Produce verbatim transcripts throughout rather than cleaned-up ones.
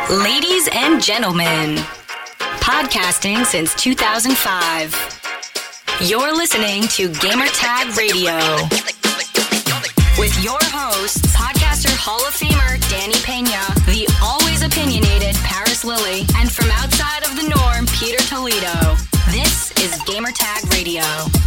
Ladies and gentlemen, podcasting since two thousand five. You're listening to Gamertag Radio. With your hosts, podcaster Hall of Famer Danny Pena, the always opinionated Paris Lilly, and from outside of the norm, Peter Toledo. This is Gamertag Radio.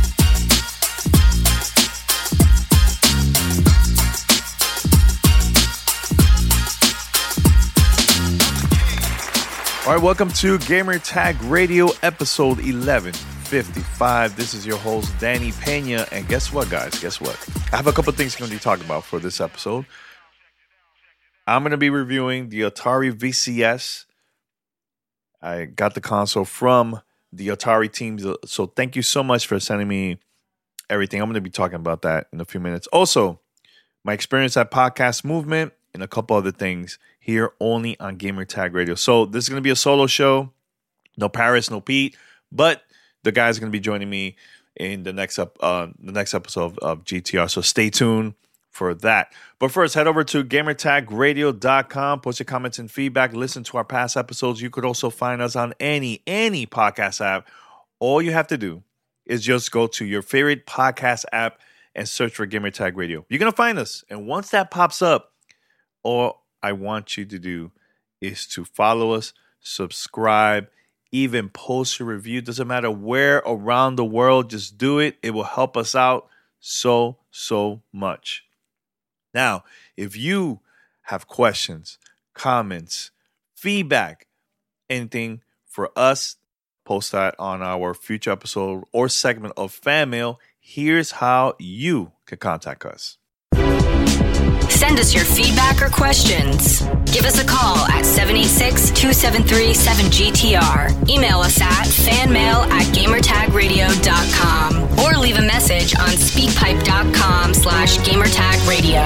All right, welcome to Gamertag Radio, episode eleven fifty-five. This is your host, Danny Pena, and guess what, guys? Guess what? I have a couple things I'm going to be talking about for this episode. I'm going to be reviewing the Atari V C S. I got the console from the Atari team, so thank you so much for sending me everything. I'm going to be talking about that in a few minutes. Also, my experience at Podcast Movement and a couple other things here only on Gamertag Radio. So this is going to be a solo show. No Paris, no Pete, but the guys are going to be joining me in the next up, uh, the next episode of, of G T R. So stay tuned for that. But first, head over to gamertag radio dot com. Post your comments and feedback. Listen to our past episodes. You could also find us on any any podcast app. All you have to do is just go to your favorite podcast app and search for Gamertag Radio. You're going to find us. And once that pops up, all I want you to do is to follow us, subscribe, even post a review. Doesn't matter where around the world, just do it. It will help us out so, so much. Now, if you have questions, comments, feedback, anything for us, post that on our future episode or segment of Fan Mail. Here's how you can contact us. Send us your feedback or questions. Give us a call at seven eight six, two seven three, seven G T R. Email us at fanmail at gamertag radio dot com or leave a message on speakpipe.com slash gamertag radio.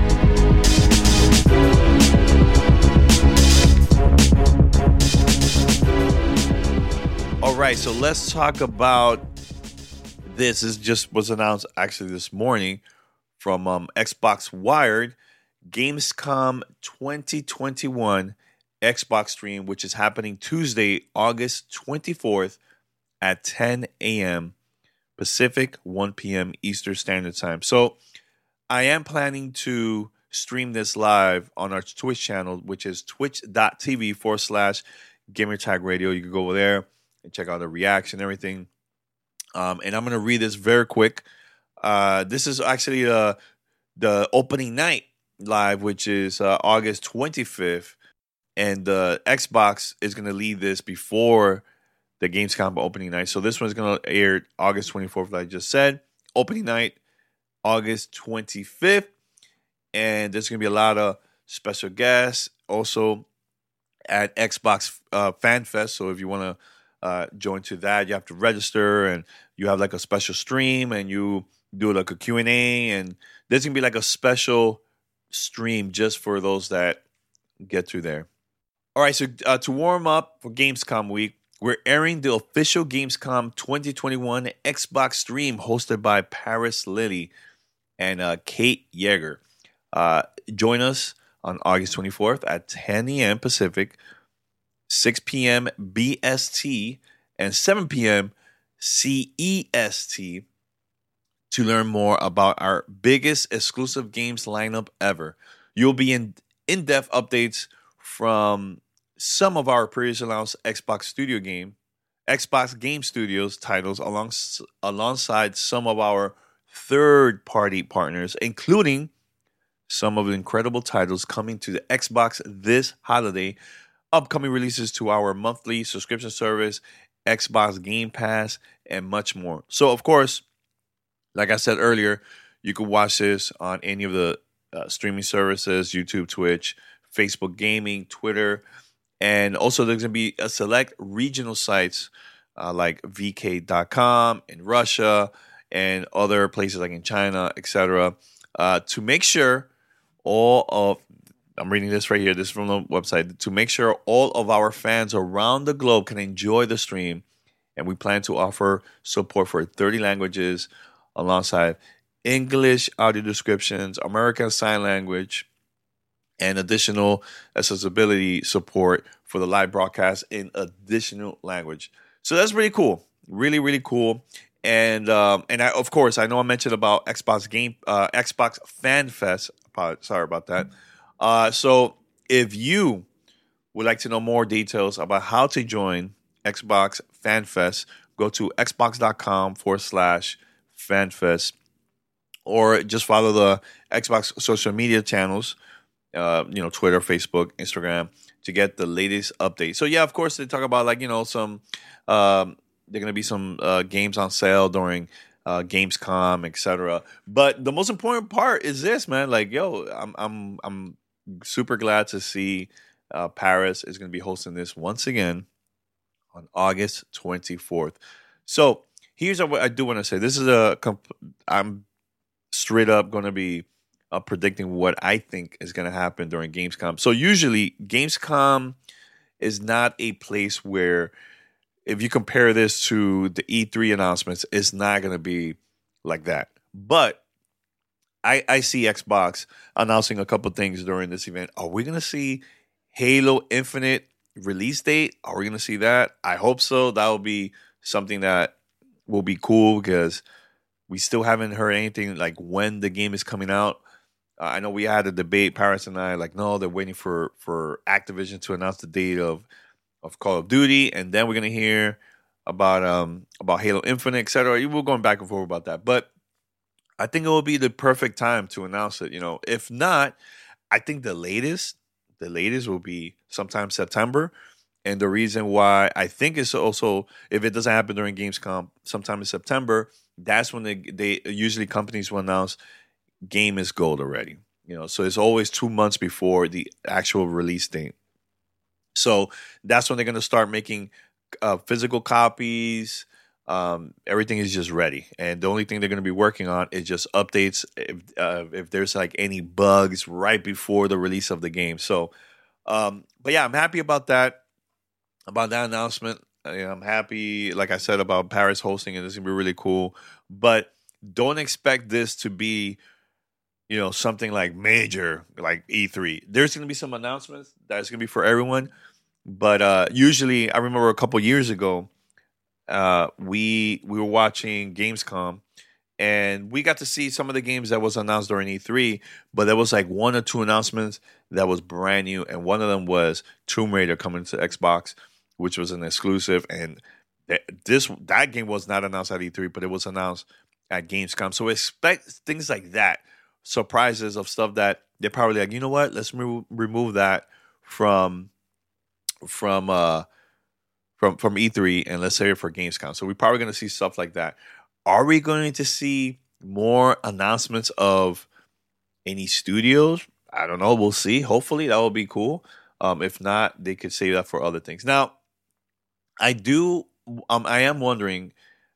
All right, so let's talk about this. This just was announced actually this morning from um, Xbox Wired. Gamescom twenty twenty-one Xbox stream, which is happening Tuesday, August twenty-fourth at ten a.m. Pacific, one p.m. Eastern Standard Time. So I am planning to stream this live on our Twitch channel, which is twitch.tv forward slash Gamertag Radio. You can go over there and check out the reaction and everything. Um, and I'm going to read this very quick. Uh, this is actually uh, the opening night live, which is uh, August twenty-fifth, and the uh, Xbox is going to lead this before the Gamescom opening night. So this one's going to air August twenty-fourth, like I just said. Opening night, August twenty-fifth, and there's going to be a lot of special guests also at Xbox uh, Fan Fest. So if you want to uh, join to that, you have to register, and you have like a special stream, and you do like a Q and A, and there's going to be like a special stream just for those that get through there. All right, so uh, to warm up for Gamescom week, we're airing the official Gamescom twenty twenty-one Xbox stream hosted by Paris Lilly and uh, Kate Yeager. Uh, join us on August twenty-fourth at ten a.m. Pacific, six p.m. B S T, and seven p.m. C E S T to learn more about our biggest exclusive games lineup ever. You'll be in in-depth updates from some of our previously announced Xbox Studio game, Xbox Game Studios titles along, alongside some of our third-party partners, including some of the incredible titles coming to the Xbox this holiday, upcoming releases to our monthly subscription service, Xbox Game Pass, and much more. So, of course, like I said earlier, you can watch this on any of the uh, streaming services, YouTube, Twitch, Facebook Gaming, Twitter, and also there's going to be a select regional sites uh, like V K dot com in Russia and other places like in China, et cetera, uh, to make sure all of, I'm reading this right here, this is from the website, to make sure all of our fans around the globe can enjoy the stream, and we plan to offer support for thirty languages alongside English audio descriptions, American Sign Language, and additional accessibility support for the live broadcast in additional language. So that's pretty cool. Really, really cool. And um, and I, of course, I know I mentioned about Xbox Game, uh, Xbox Fan Fest. Sorry about that. Uh, so if you would like to know more details about how to join Xbox Fan Fest, go to xbox.com forward slash fanfest, or just follow the Xbox social media channels, uh, you know, Twitter, Facebook, Instagram, to get the latest updates. So yeah, of course, they talk about like, you know, some, um, there are going to be some uh, games on sale during uh, Gamescom, et cetera. But the most important part is this, man. Like, yo, I'm I'm I'm super glad to see uh, Paris is going to be hosting this once again on August twenty-fourth. So here's what I do want to say. This is a comp- I'm straight up going to be uh, predicting what I think is going to happen during Gamescom. So usually Gamescom is not a place where, if you compare this to the E three announcements, it's not going to be like that. But I, I see Xbox announcing a couple things during this event. Are we going to see Halo Infinite release date? Are we going to see that? I hope so. That will be something that will be cool because we still haven't heard anything like when the game is coming out. Uh, I know we had a debate, Paris and I, like, no, they're waiting for, for Activision to announce the date of of Call of Duty, and then we're gonna hear about um about Halo Infinite, et cetera. We're going back and forth about that, but I think it will be the perfect time to announce it. You know, if not, I think the latest, the latest will be sometime September. And the reason why I think is also, if it doesn't happen during Gamescom, sometime in September, that's when they they usually companies will announce game is gold already. You know, so it's always two months before the actual release date. So that's when they're going to start making uh, physical copies. Um, everything is just ready. And the only thing they're going to be working on is just updates if, uh, if there's like any bugs right before the release of the game. So, um, but yeah, I'm happy about that, about that announcement. I'm happy, like I said, about Paris hosting it. This is going to be really cool. But don't expect this to be, you know, something like major, like E three. There's going to be some announcements that's going to be for everyone. But uh, usually, I remember a couple years ago, uh, we we were watching Gamescom, and we got to see some of the games that was announced during E three. But there was like one or two announcements that was brand new, and one of them was Tomb Raider coming to Xbox, which was an exclusive. And th- this that game was not announced at E three, but it was announced at Gamescom. So expect things like that, surprises of stuff that they're probably like, you know what, let's re- remove that from. from uh from from E three and let's save it for Gamescom. So we're probably going to see stuff like that. Are we going to see more announcements of any studios? I don't know. We'll see. Hopefully that will be cool. Um, if not, they could save that for other things. Now, I do. Um, I am wondering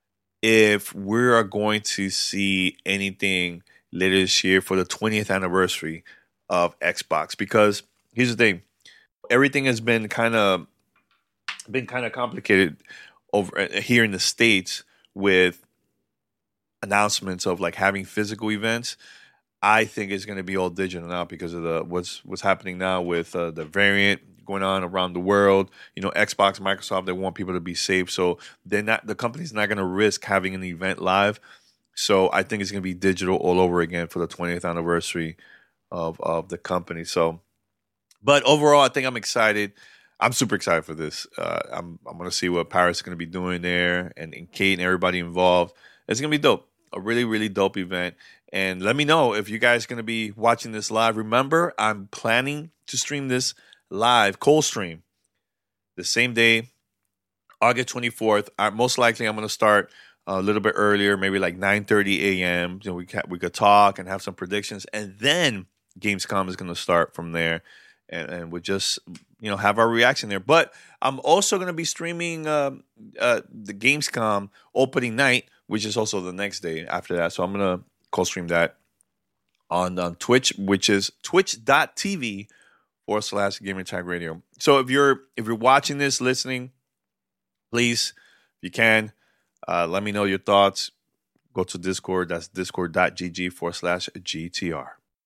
if we are going to see anything later this year for the twentieth anniversary of Xbox. Because here's the thing. Everything has been kind of been kind of complicated over here in the States with announcements of like having physical events. I think it's going to be all digital now because of the what's what's happening now with uh, the variant going on around the world. You know, Xbox, Microsoft, they want people to be safe, so they're not the company's not going to risk having an event live. So I think it's going to be digital all over again for the twentieth anniversary of of the company. So. But overall, I think I'm excited. I'm super excited for this. Uh, I'm I'm going to see what Paris is going to be doing there, and, and Kate and everybody involved. It's going to be dope. A really, really dope event. And let me know if you guys are going to be watching this live. Remember, I'm planning to stream this live, cold stream, the same day, August twenty-fourth. I, most likely, I'm going to start a little bit earlier, maybe like nine thirty a.m. You know, we, can, we could talk and have some predictions. And then Gamescom is going to start from there. And, and we'll just, you know, have our reaction there. But I'm also going to be streaming uh, uh, the Gamescom opening night, which is also the next day after that. So I'm going to co-stream that on, on Twitch, which is twitch.tv forward slash Gamer Tag Radio. So if you're if you're watching this, listening, please, if you can, uh, let me know your thoughts. Go to Discord. That's discord.gg forward slash GTR.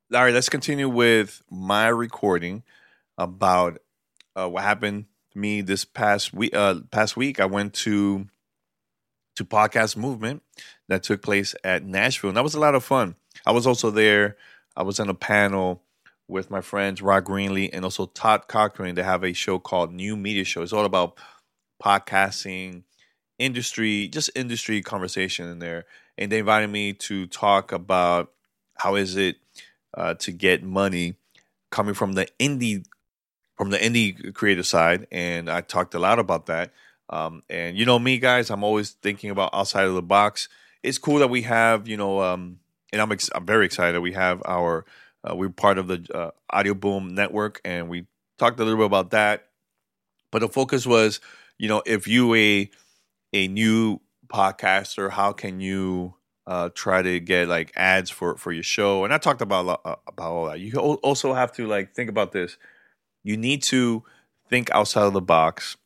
All right, let's continue with my recording about uh, what happened to me this past week. Uh, past week, I went to to podcast movement that took place at Nashville, and that was a lot of fun. I was also there. I was on a panel with my friends Rod Greenlee and also Todd Cochran. They have a show called New Media Show. It's all about podcasting, industry, just industry conversation in there. And they invited me to talk about how is it uh, to get money coming from the indie from the indie creative side, and I talked a lot about that. Um, and you know me, guys, I'm always thinking about outside of the box. It's cool that we have, you know, um, and I'm ex- I'm very excited. We have our uh, we're part of the uh, Audio Boom network, and we talked a little bit about that. But the focus was, you know, if you a a new podcaster, how can you uh, try to get like ads for for your show? And I talked about uh, about all that. You also have to like think about this. You need to think outside of the box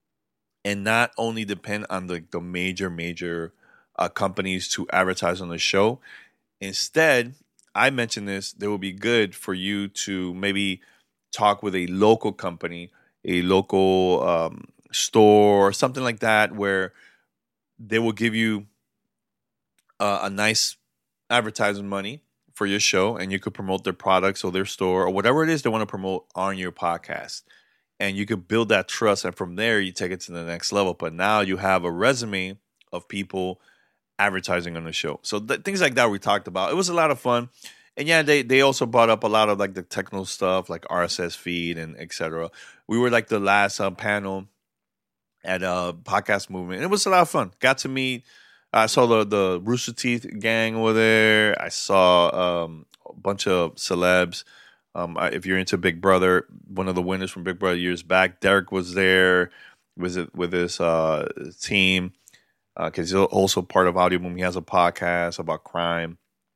and not only depend on the, the major, major uh, companies to advertise on the show. Instead, I mentioned this, it would be good for you to maybe talk with a local company, a local um, store, or something like that, where they will give you uh, a nice advertising money for your show, and you could promote their products or their store or whatever it is they want to promote on your podcast. And you could build that trust, and from there you take it to the next level. But now you have a resume of people advertising on the show. So th- things like that we talked about. It was a lot of fun. And yeah, they they also brought up a lot of like the technical stuff, like R S S feed and et cetera. We were like the last uh, panel at uh podcast movement. And it was a lot of fun. Got to meet. I saw the the Rooster Teeth gang over there. I saw um, a bunch of celebs. Um, if you're into Big Brother, one of the winners from Big Brother years back, Derek was there with it, with his uh, team because uh, he's also part of Audio Boom. He has a podcast about crime.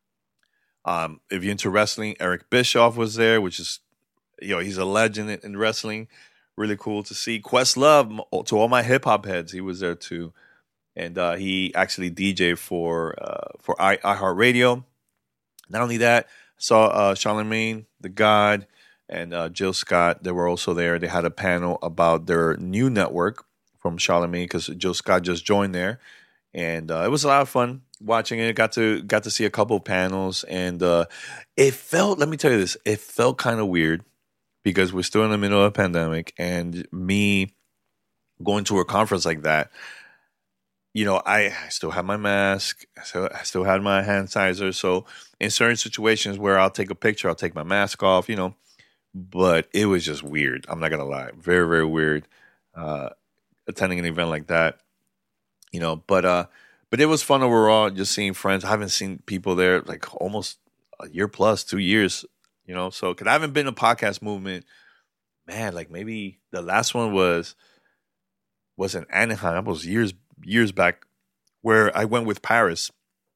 Um, if you're into wrestling, Eric Bischoff was there, which is, you know, he's a legend in, in wrestling. Really cool to see. Questlove, to all my hip hop heads, he was there too, and uh, he actually D J'd for uh, for I, iHeartRadio. Not only that, saw uh, Charlemagne the God and uh, Jill Scott. They were also there. They had a panel about their new network from Charlemagne because Jill Scott just joined there, and uh, it was a lot of fun watching it. Got to got to see a couple of panels, and uh, it felt. Let me tell you this. It felt kind of weird because we're still in the middle of a pandemic, and me going to a conference like that. You know, I, I still have my mask. So I still had my hand sanitizer. So in certain situations where I'll take a picture, I'll take my mask off, you know. But it was just weird. I'm not going to lie. Very, very weird uh, attending an event like that, you know. But uh, but it was fun overall, just seeing friends. I haven't seen people there like almost a year plus, two years, you know. So because I haven't been to podcast movement, man, like maybe the last one was was in Anaheim. That was years years back, where I went with Paris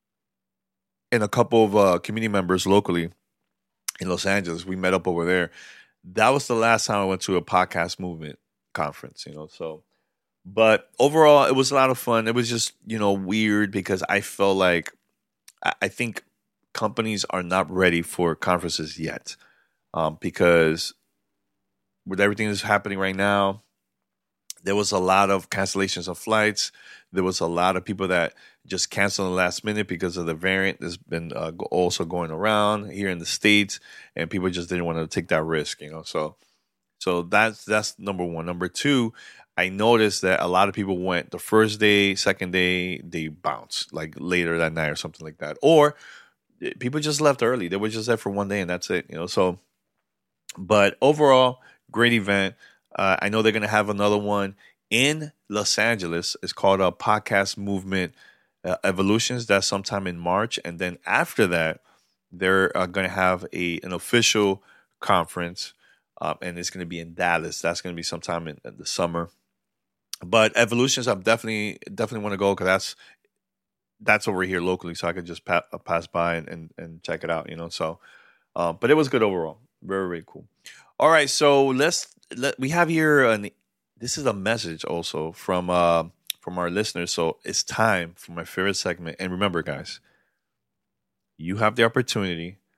and a couple of uh, community members locally in Los Angeles. We met up over there. That was the last time I went to a podcast movement conference, you know. So, but overall, it was a lot of fun. It was just, you know, weird because I felt like I, I think companies are not ready for conferences yet, um, because with everything that's happening right now, there was a lot of cancellations of flights. There was a lot of people that just canceled in the last minute because of the variant that's been uh, also going around here in the States, and people just didn't want to take that risk, you know. So, so that's that's number one. Number two, I noticed that a lot of people went the first day, second day, they bounced like later that night or something like that, or people just left early. They were just there for one day and that's it, you know. So, but overall, great event. Uh, I know they're going to have another one in Los Angeles. It's called a Podcast Movement uh, Evolutions. That's sometime in March. And then after that, they're uh, going to have a an official conference, uh, and it's going to be in Dallas. That's going to be sometime in, in the summer. But Evolutions, I'm definitely definitely want to go because that's that's over here locally, so I could just pa- pass by and, and, and check it out, you know. So, uh, but it was good overall. Very, very cool. All right, so let's let we have here. An, this is a message also from uh, from our listeners. So it's time for my favorite segment. And remember, guys, you have the opportunity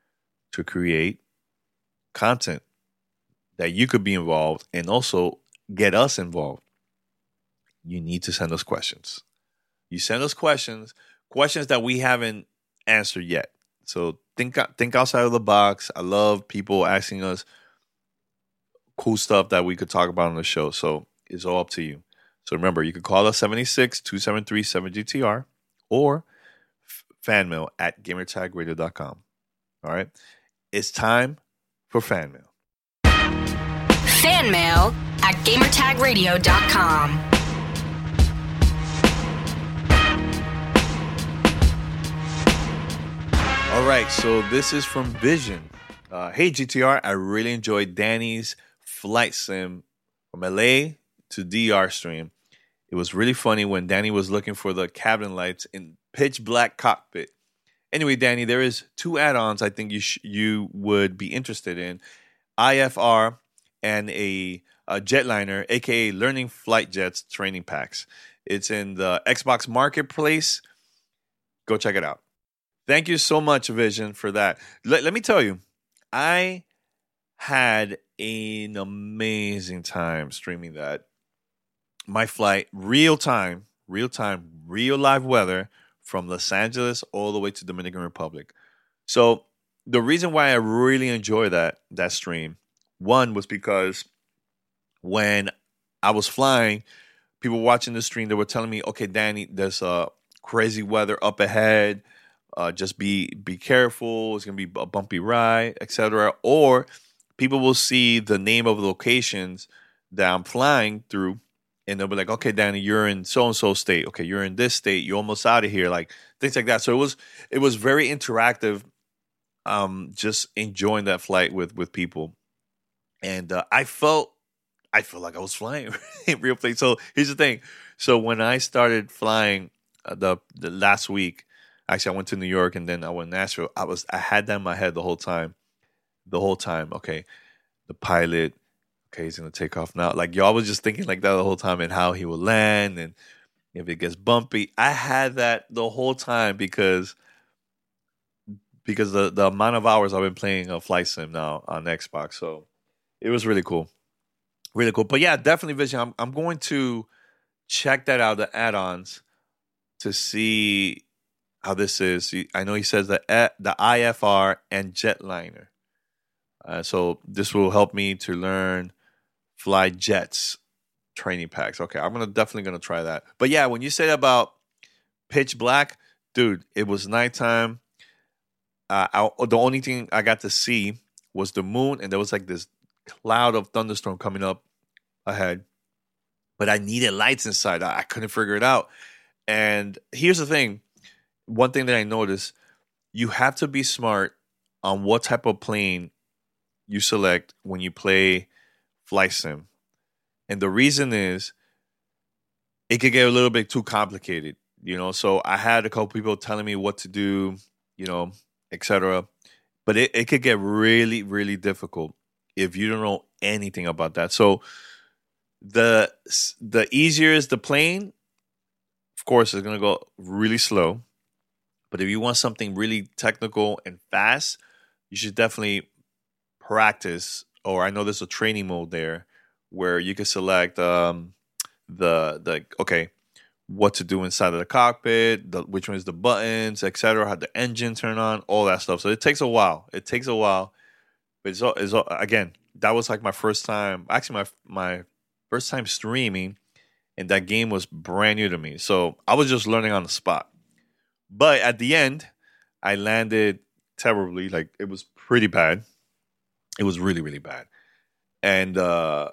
to create content that you could be involved and also get us involved, you need to send us questions. You send us questions, questions that we haven't answered yet. So think think outside of the box. I love people asking us cool stuff that we could talk about on the show. So it's all up to you. So remember, you can call us seven six, two seven three, seven G T R or fan mail at gamertag radio dot com. All right. It's time for fan mail. Fan mail at gamertag radio dot com. All right, so this is from Vision. Uh, hey, G T R, I really enjoyed Danny's flight sim from L A to D R stream. It was really funny when Danny was looking for the cabin lights in pitch black cockpit. Anyway, Danny, there is two add-ons I think you sh- you would be interested in. I F R and a, a jetliner, a k a. Learning Flight Jets training packs. It's in the Xbox Marketplace. Go check it out. Thank you so much, Vision, for that. Let, let me tell you, I had an amazing time streaming that. My flight, real time, real time, real live weather from Los Angeles all the way to Dominican Republic. So the reason why I really enjoy that that stream, one was because when I was flying, people watching the stream, they were telling me, okay, Danny, there's a crazy weather up ahead. Uh, just be be careful. It's gonna be a bumpy ride, et cetera. Or people will see the name of the locations that I'm flying through, and they'll be like, "Okay, Danny, you're in so and so state. Okay, you're in this state. You're almost out of here." Like things like that. So it was it was very interactive. Um, just enjoying that flight with with people, and uh, I felt I felt like I was flying in real place. So here's the thing. So when I started flying uh, the the last week. Actually, I went to New York and then I went to Nashville. I was I had that in my head the whole time. The whole time. Okay, the pilot, okay, he's going to take off now. Like, y'all was just thinking like that the whole time and how he will land and if it gets bumpy. I had that the whole time because because the, the amount of hours I've been playing a flight sim now on Xbox. So it was really cool. Really cool. But yeah, definitely Vision. I'm, I'm going to check that out, the add-ons, to see how this is. I know he says the the I F R and jetliner. Uh, so this will help me to learn fly jets training packs. Okay, I'm gonna definitely gonna try that. But yeah, when you said about pitch black, dude, it was nighttime. Uh, I, the only thing I got to see was the moon, and there was like this cloud of thunderstorm coming up ahead. But I needed lights inside. I, I couldn't figure it out. And here's the thing. One thing that I noticed, you have to be smart on what type of plane you select when you play flight sim. And the reason is it could get a little bit too complicated, you know. So I had a couple people telling me what to do, you know, et cetera. But it, it could get really, really difficult if you don't know anything about that. So the the easier is the plane, of course, it's going to go really slow. But if you want something really technical and fast, you should definitely practice. Or I know there's a training mode there where you can select um, the the okay, what to do inside of the cockpit, the, which one is the buttons, et cetera, how the engine turn on, all that stuff. So it takes a while. It takes a while. But it's, it's again, that was like my first time. Actually, my my first time streaming, and that game was brand new to me. So I was just learning on the spot. But at the end, I landed terribly. Like, it was pretty bad. It was really, really bad. And uh,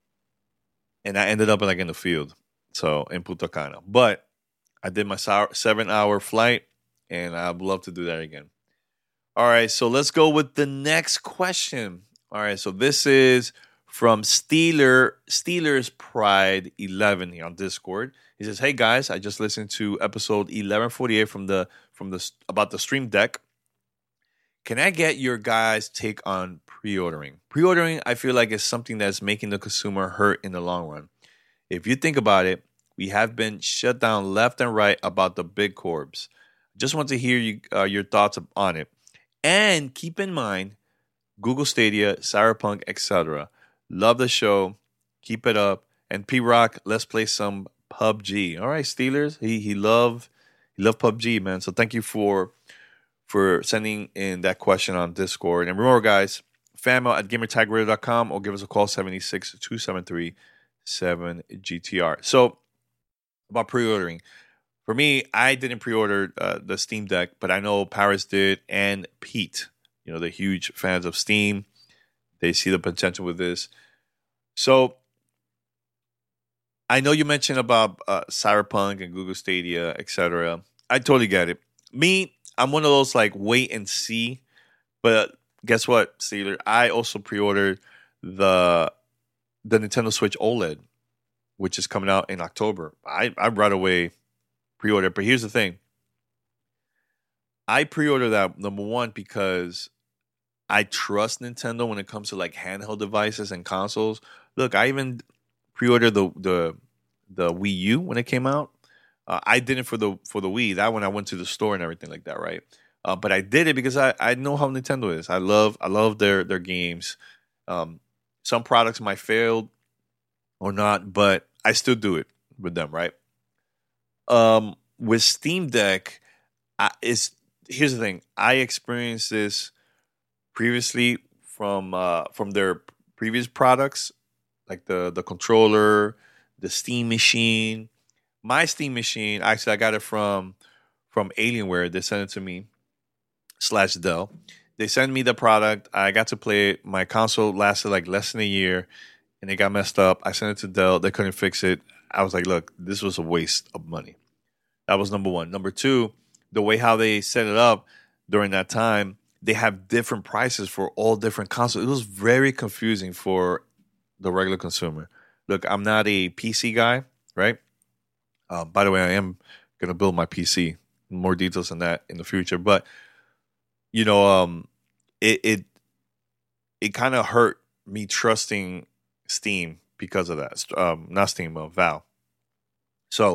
and I ended up like in the field, so in Punta Cana. But I did my seven-hour flight, and I'd love to do that again. All right, so let's go with the next question. All right, so this is from Steeler Steelers Pride eleven here on Discord. He says, "Hey guys, I just listened to episode eleven forty-eight from the from the about the Stream Deck. Can I get your guys' take on pre-ordering? Pre-ordering, I feel like, is something that's making the consumer hurt in the long run. If you think about it, we have been shut down left and right about the big corps. Just want to hear you uh, your thoughts on it. And keep in mind, Google Stadia, Cyberpunk, et cetera. Love the show. Keep it up. And P Rock, let's play some P U B G. All right, Steelers. He he loved he loved P U B G, man. So thank you for for sending in that question on Discord. And remember, guys, fanmail at gamertagradio dot com or give us a call seven six, two seven three, seven G T R. So about pre-ordering. For me, I didn't pre-order uh, the Steam Deck, but I know Paris did and Pete. You know, they're huge fans of Steam. They see the potential with this. So I know you mentioned about uh, Cyberpunk and Google Stadia, et cetera. I totally get it. Me, I'm one of those like wait and see. But guess what, Steeler? I also pre-ordered the the Nintendo Switch OLED, which is coming out in October. I I right away pre-ordered. But here's the thing: I pre-ordered that number one because I trust Nintendo when it comes to like handheld devices and consoles. Look, I even pre-ordered the the the Wii U when it came out. Uh, I didn't for the for the Wii. That one I went to the store and everything like that, right? Uh, but I did it because I, I know how Nintendo is. I love I love their their games. Um, some products might fail or not, but I still do it with them, right? Um, with Steam Deck, I, it's here's the thing. I experienced this previously from uh, from their previous products, like the the controller, the Steam machine. My Steam machine, actually, I got it from from Alienware. They sent it to me, slash Dell. They sent me the product. I got to play it. My console lasted like less than a year, and it got messed up. I sent it to Dell. They couldn't fix it. I was like, look, this was a waste of money. That was number one. Number two, the way how they set it up during that time, they have different prices for all different consoles. It was very confusing for the regular consumer. Look, I'm not a P C guy, right? Uh, by the way, I am going to build my P C. More details on that in the future. But, you know, um, it it, it kind of hurt me trusting Steam because of that. Um, not Steam, but Valve. So,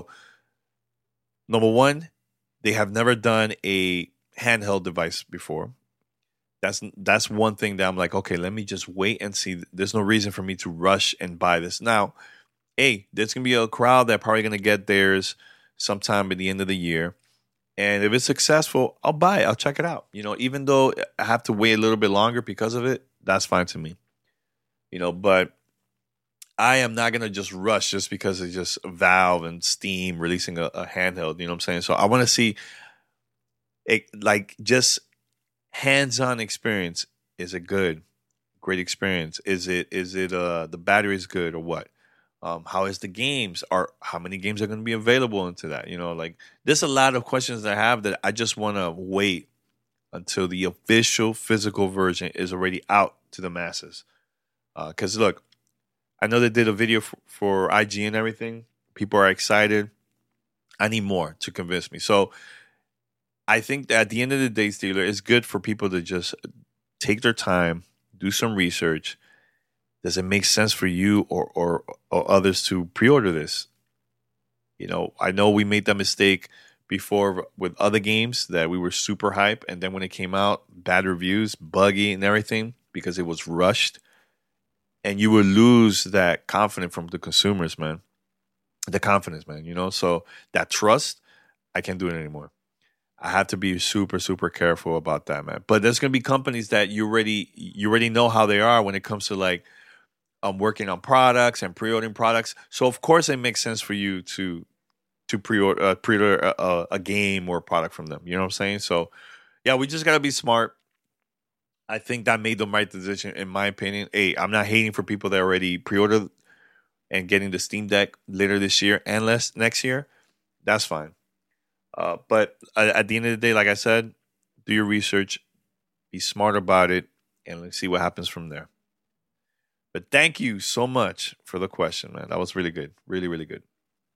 number one, they have never done a handheld device before. That's that's one thing that I'm like, okay, let me just wait and see. There's no reason for me to rush and buy this. Now, hey, there's going to be a crowd that probably going to get theirs sometime at the end of the year. And if it's successful, I'll buy it. I'll check it out. You know, even though I have to wait a little bit longer because of it, that's fine to me. You know, but I am not going to just rush just because it's just Valve and Steam releasing a, a handheld. You know what I'm saying? So I want to see it, like, just hands-on experience. Is it good? Great experience. Is it, is it, uh, the battery is good or what? Um, how is the games? Are how many games are going to be available into that? You know, like there's a lot of questions that I have that I just want to wait until the official physical version is already out to the masses. Because uh, look, I know they did a video for, for I G and everything. People are excited. I need more to convince me. So I think that at the end of the day, Steeler, it's good for people to just take their time, do some research. Does it make sense for you or, or or others to pre-order this? You know, I know we made that mistake before with other games that we were super hype, and then when it came out, bad reviews, buggy and everything because it was rushed, and you would lose that confidence from the consumers, man. The confidence, man. You know, so that trust, I can't do it anymore. I have to be super, super careful about that, man. But there's gonna be companies that you already you already know how they are when it comes to like. Um, working on products and pre-ordering products, so of course it makes sense for you to to pre-order uh, pre-order a, a game or a product from them. You know what I'm saying? So, yeah, we just gotta be smart. I think that made the right decision, in my opinion. Hey, I'm not hating for people that already pre-ordered and getting the Steam Deck later this year and less next year. That's fine. Uh, but at the end of the day, like I said, do your research, be smart about it, and let's see what happens from there. But thank you so much for the question, man. That was really good. Really, really good.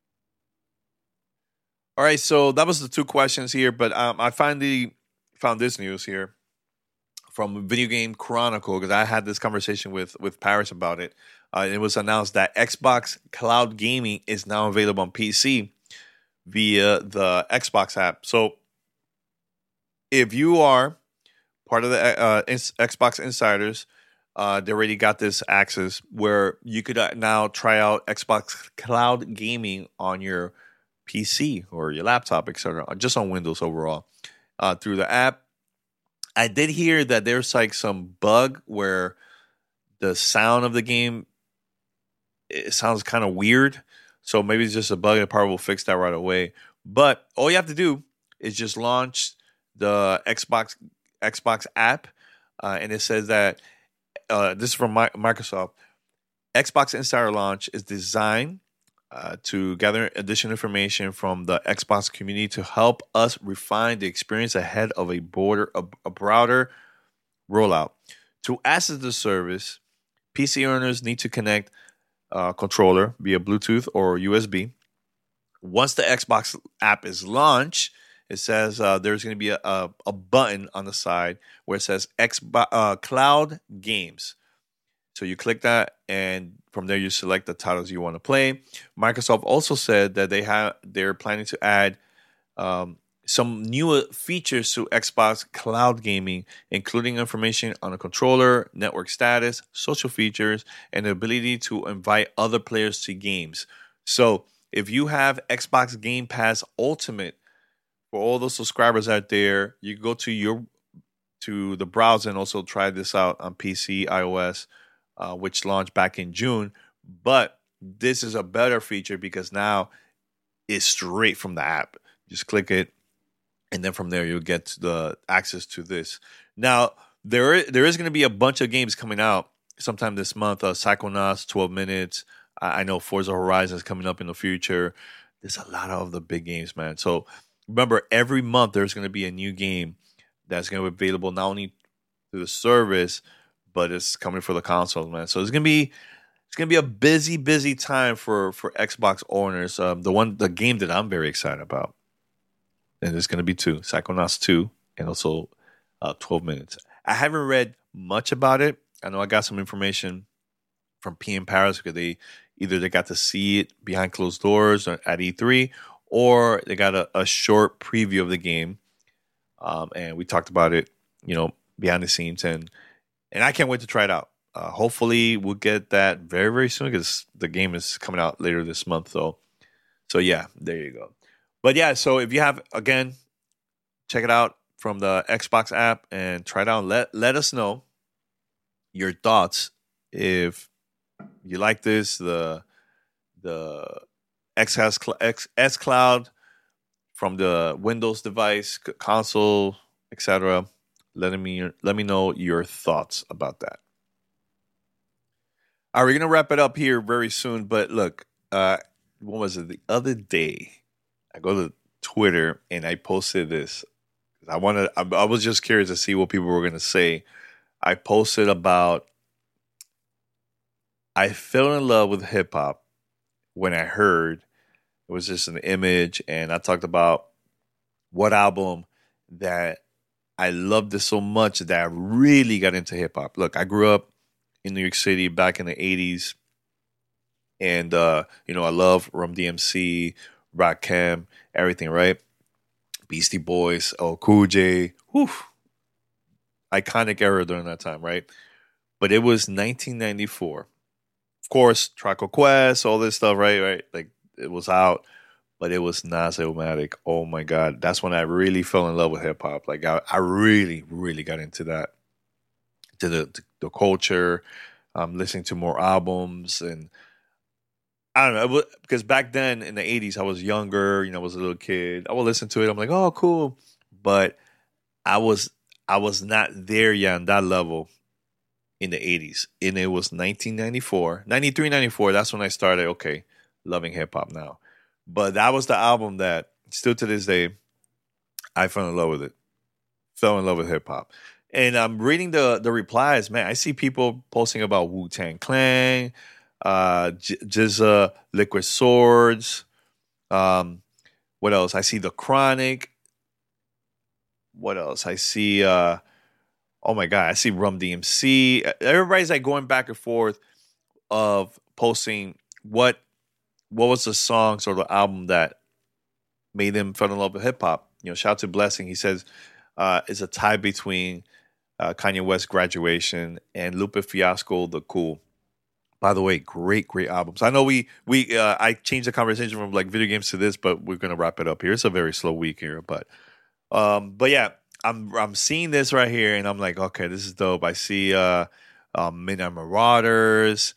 All right, so that was the two questions here, but um, I finally found this news here from Video Game Chronicle because I had this conversation with, with Paris about it. Uh, it was announced that Xbox Cloud Gaming is now available on P C via the Xbox app. So if you are part of the uh, ins- Xbox Insiders. Uh, they already got this access where you could uh, now try out Xbox Cloud Gaming on your P C or your laptop, et cetera, just on Windows overall uh, through the app. I did hear that there's like some bug where the sound of the game, it sounds kind of weird. So maybe it's just a bug and probably will fix that right away. But all you have to do is just launch the Xbox Xbox app, uh, and it says that uh, this is from my, Microsoft. Xbox Insider Launch is designed uh, to gather additional information from the Xbox community to help us refine the experience ahead of a broader a, a broader rollout. To access the service, P C owners need to connect a controller via Bluetooth or U S B. Once the Xbox app is launched, it says uh, there's going to be a, a, a button on the side where it says Xbox uh, Cloud Games. So you click that, and from there you select the titles you want to play. Microsoft also said that they have they're planning to add um, some newer features to Xbox Cloud Gaming, including information on a controller, network status, social features, and the ability to invite other players to games. So if you have Xbox Game Pass Ultimate, for all those subscribers out there, you go to your to the browser and also try this out on P C, iOS, uh, which launched back in June. But this is a better feature because now it's straight from the app. Just click it, and then from there you'll get the access to this. Now there is, there is going to be a bunch of games coming out sometime this month. Uh, Psychonauts, twelve minutes. I, I know Forza Horizon is coming up in the future. There's a lot of the big games, man. So remember, every month there's going to be a new game that's going to be available not only through the service, but it's coming for the consoles, man. So it's going to be it's going to be a busy, busy time for for Xbox owners. Um, the one, the game that I'm very excited about, and there's going to be two, Psychonauts two, and also uh, twelve minutes. I haven't read much about it. I know I got some information from P M Paris because they either they got to see it behind closed doors at E three, or they got a, a short preview of the game, um, and we talked about it, you know, behind the scenes, and and I can't wait to try it out. Uh, hopefully, we'll get that very, very soon because the game is coming out later this month, though. So yeah, there you go. But yeah, so if you have, again, check it out from the Xbox app and try it out. Let let us know your thoughts if you like this, the the X S Cloud from the Windows device, console, et cetera. Let me let me know your thoughts about that. All right, we're gonna wrap it up here very soon. But look, uh, what was it? The other day, I go to Twitter and I posted this. I wanted. I, I was just curious to see what people were gonna say. I posted about I fell in love with hip hop when I heard it was just an image, and I talked about what album that I loved it so much that I really got into hip hop. Look, I grew up in New York City back in the eighties, and uh, you know I love Run D M C, Rakim, everything, right? Beastie Boys, oh Cool J, whew, iconic era during that time, right? But it was nineteen ninety-four. Of course, Tribe Quest, all this stuff, right? Right, like it was out, but it was Nas-O-Matic. Oh my God, that's when I really fell in love with hip hop. Like I, I really, really got into that, to the to the culture. Um, listening to more albums, and I don't know, it was, because back then in the eighties, I was younger. You know, I was a little kid. I would listen to it. I'm like, oh, cool, but I was I was not there yet on that level in the eighties. And it was nineteen ninety-four, ninety-three, ninety-four. That's when I started, okay, loving hip hop now. But that was the album that still to this day, I fell in love with it. Fell in love with hip hop. And I'm reading the, the replies, man. I see people posting about Wu-Tang Clan, uh, J- J Z A, Liquid Swords. Um, what else? I see The Chronic. What else? I see, uh, oh my God, I see Run D M C. Everybody's like going back and forth of posting what what was the songs or the album that made them fall in love with hip hop. You know, shout out to Blessing. He says uh, it's a tie between uh, Kanye West Graduation, and Lupe Fiasco The Cool. By the way, great, great albums. I know we we uh, I changed the conversation from like video games to this, but we're gonna wrap it up here. It's a very slow week here, but um, but yeah, I'm I'm seeing this right here, and I'm like, okay, this is dope. I see uh, um, Midnight Marauders,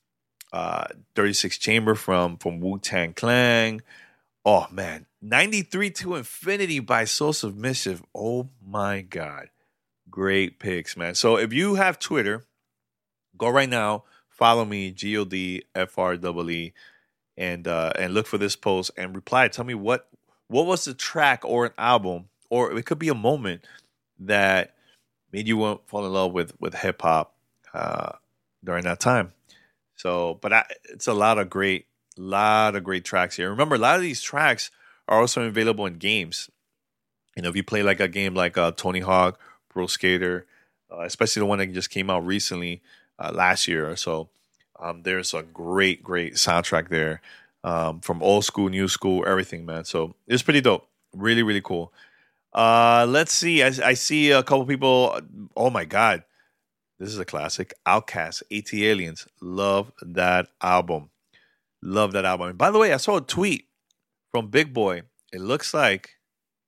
uh, thirty-six Chamber from from Wu-Tang Clan. Oh man, ninety-three to Infinity by Soul Submissive. Oh my god, great picks, man. So if you have Twitter, go right now. Follow me, G O D F R E E, and uh, and look for this post and reply. Tell me what what was the track or an album, or it could be a moment that made you want, fall in love with with hip hop uh, during that time. So, but I, it's a lot of great, lot of great tracks here. Remember, a lot of these tracks are also available in games. You know, if you play like a game like uh, Tony Hawk Pro Skater, uh, especially the one that just came out recently. Uh, last year or so, um, there's a great, great soundtrack there um, from old school, new school, everything, man. So it's pretty dope. Really, really cool. Uh, let's see. I, I see a couple people. Oh my God. This is a classic. Outkast, ATLiens. Love that album. Love that album. And by the way, I saw a tweet from Big Boy. It looks like,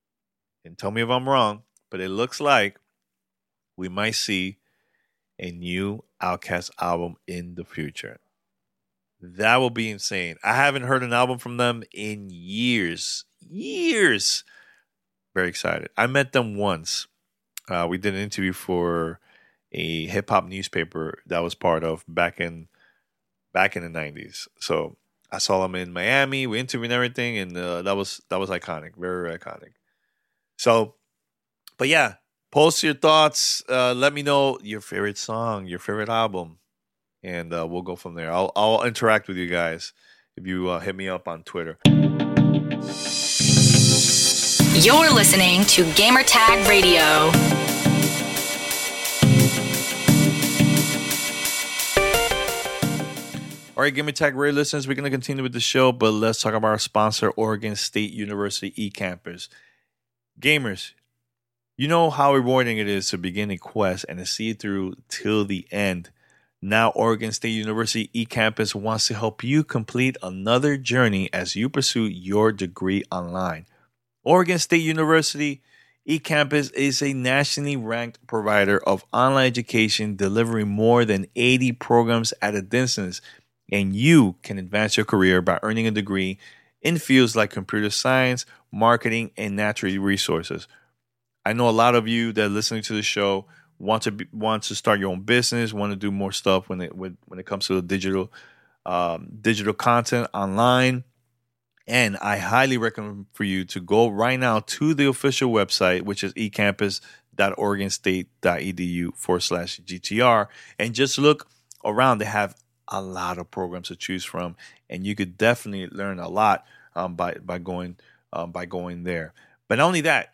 and tell me if I'm wrong, but it looks like we might see a new Outkast album in the future. That will be insane. I haven't heard an album from them in years. Years. Very excited. I met them once. Uh, we did an interview for a hip hop newspaper that was part of back in back in the nineties. So I saw them in Miami. We interviewed and everything, and uh, that was that was iconic. Very, very iconic. So, but yeah. Post your thoughts. Uh, let me know your favorite song, your favorite album, and uh, we'll go from there. I'll I'll interact with you guys if you uh, hit me up on Twitter. You're listening to Gamertag Radio. All right, Gamertag Radio listeners, we're going to continue with the show, but let's talk about our sponsor, Oregon State University eCampus. Gamers, you know how rewarding it is to begin a quest and to see it through till the end. Now, Oregon State University eCampus wants to help you complete another journey as you pursue your degree online. Oregon State University eCampus is a nationally ranked provider of online education, delivering more than eighty programs at a distance, and you can advance your career by earning a degree in fields like computer science, marketing, and natural resources. I know a lot of you that are listening to the show want to be, want to start your own business, want to do more stuff when it when, when it comes to the digital um, digital content online. And I highly recommend for you to go right now to the official website, which is ecampus.oregonstate.edu forward slash GTR, and just look around. They have a lot of programs to choose from, and you could definitely learn a lot um, by by going um, by going there. But not only that,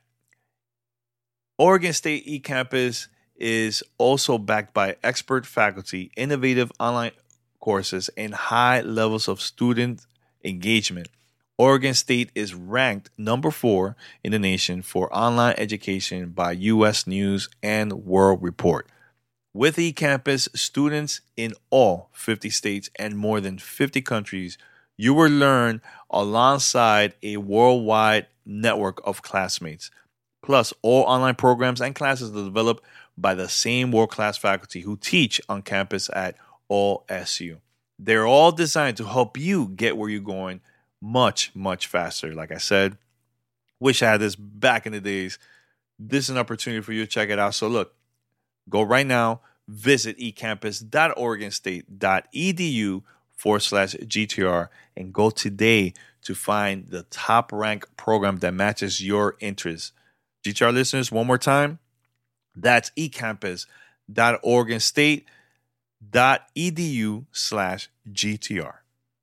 Oregon State eCampus is also backed by expert faculty, innovative online courses, and high levels of student engagement. Oregon State is ranked number four in the nation for online education by U S News and World Report. With eCampus, students in all fifty states and more than fifty countries, you will learn alongside a worldwide network of classmates. Plus, all online programs and classes are developed by the same world-class faculty who teach on campus at O S U. They're all designed to help you get where you're going much, much faster. Like I said, wish I had this back in the days. This is an opportunity for you to check it out. So look, go right now, visit ecampus.oregonstate.edu forward slash GTR and go today to find the top ranked program that matches your interests. G T R listeners, one more time, that's ecampus.oregonstate.edu slash GTR.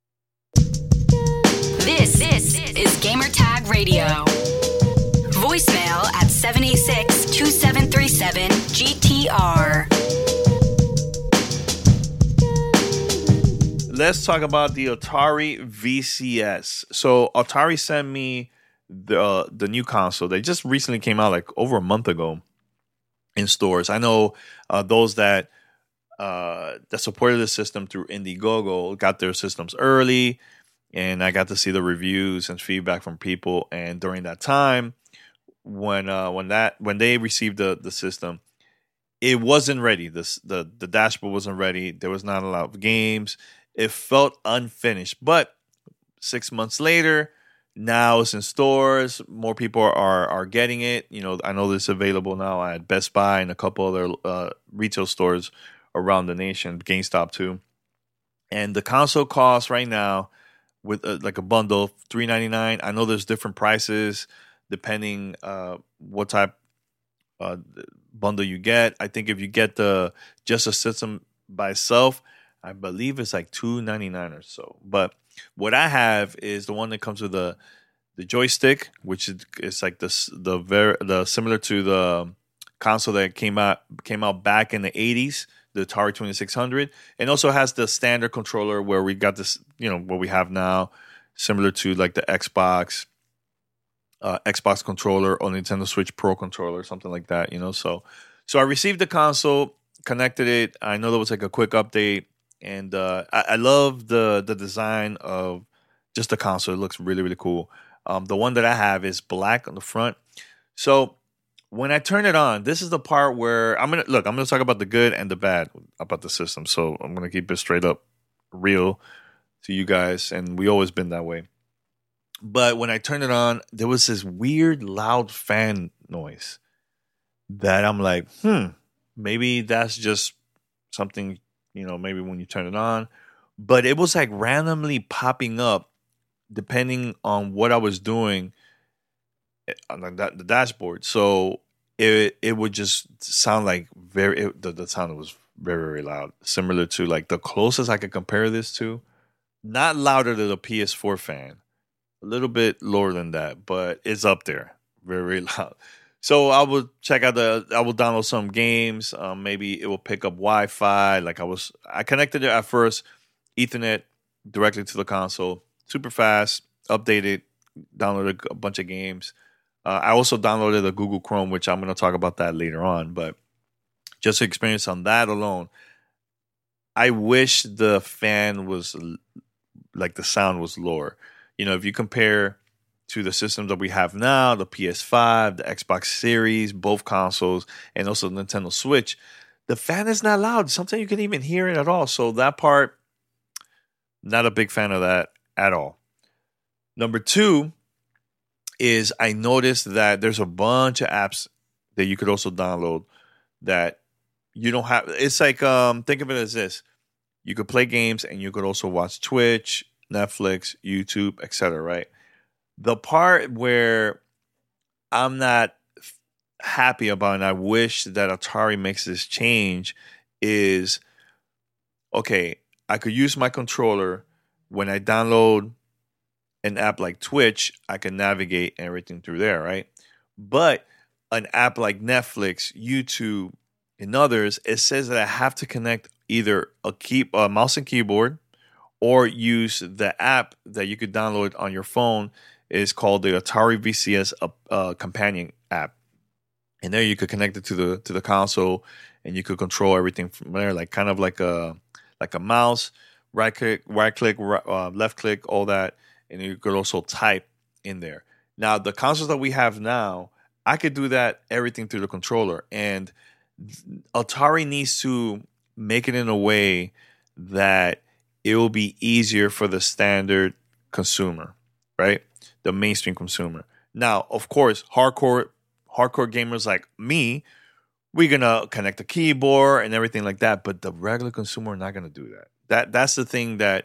This, this is Gamertag Radio. Voicemail at seven eight six, two seven three seven, G T R. Let's talk about the Atari V C S. So Atari sent me the uh, the new console. They just recently came out like over a month ago. in stores. I know uh, those that uh, that supported the system through Indiegogo got their systems early, and I got to see the reviews and feedback from people. And during that time, when uh, when that when they received the the system, it wasn't ready. This the the dashboard wasn't ready. There was not a lot of games. It felt unfinished. But six months later, now it's in stores. More people are are getting it. You know, I know this is available now at Best Buy and a couple other uh, retail stores around the nation, GameStop too. And the console costs right now with uh, like a bundle three ninety-nine. I know there's different prices depending uh, what type uh, bundle you get. I think if you get the just a system by itself, I believe it's like two ninety-nine or so. But what I have is the one that comes with the the joystick, which is it's like this the very the similar to the console that came out came out back in the eighties, the Atari twenty-six hundred, and also has the standard controller where we got this, you know, what we have now, similar to like the Xbox uh, Xbox controller or Nintendo Switch Pro controller, something like that, you know. So so I received the console, connected it. I know there was like a quick update. And uh, I, I love the the design of just the console. It looks really, really cool. Um, the one that I have is black on the front. So when I turn it on, this is the part where I'm gonna look. I'm gonna talk about the good and the bad about the system. So I'm gonna keep it straight up real to you guys, and we always been that way. But when I turned it on, there was this weird, loud fan noise that I'm like, hmm, maybe that's just something. You know, maybe when you turn it on, but it was like randomly popping up depending on what I was doing on the, the dashboard. So it it would just sound like very, it, the, the sound was very, very loud. Similar to like the closest I could compare this to, not louder than the P S four fan, a little bit lower than that, but it's up there. Very, very loud. So I would check out the, I will download some games. Um, maybe it will pick up Wi-Fi. Like I was, I connected it at first, Ethernet directly to the console, super fast, updated, downloaded a bunch of games. Uh, I also downloaded a Google Chrome, which I'm going to talk about that later on. But just experience on that alone, I wish the fan was like the sound was lower. You know, if you compare to the systems that we have now, the P S five, the Xbox Series, both consoles, and also the Nintendo Switch, the fan is not loud. Sometimes you can even hear it at all. So that part, not a big fan of that at all. Number two is I noticed that there's a bunch of apps that you could also download that you don't have. It's like, um, think of it as this. You could play games and you could also watch Twitch, Netflix, YouTube, et cetera, right? The part where I'm not f- happy about and I wish that Atari makes this change is, okay, I could use my controller when I download an app like Twitch, I can navigate everything through there, right? But an app like Netflix, YouTube, and others, it says that I have to connect either a key, a mouse and keyboard or use the app that you could download on your phone. Is called the Atari V C S uh, uh, companion app, and there you could connect it to the to the console, and you could control everything from there, like kind of like a like a mouse, right click, right click, right, uh, left click, all that, and you could also type in there. Now the consoles that we have now, I could do that everything through the controller, and Atari needs to make it in a way that it will be easier for the standard consumer, right? The mainstream consumer. Now, of course, hardcore hardcore gamers like me, we're gonna connect the keyboard and everything like that. But the regular consumer are not gonna do that. That that's the thing that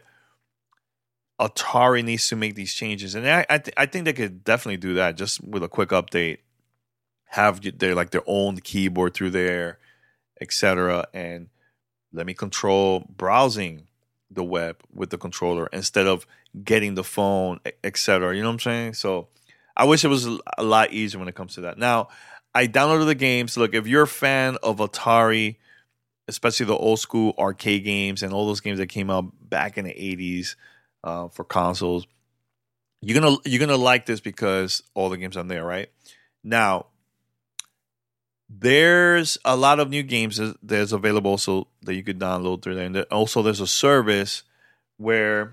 Atari needs to make these changes, and I I, th- I think they could definitely do that just with a quick update. Have their like their own keyboard through there, et cetera, and let me control browsing the web with the controller instead of getting the phone, et cetera. You know what I'm saying? So I wish it was a lot easier when it comes to that. Now, I downloaded the games. Look, if you're a fan of Atari, especially the old school arcade games and all those games that came out back in the eighties uh, for consoles, you're gonna you're gonna like this because all the games are there, right? Now, there's a lot of new games that's available also that you could download through there. And also there's a service where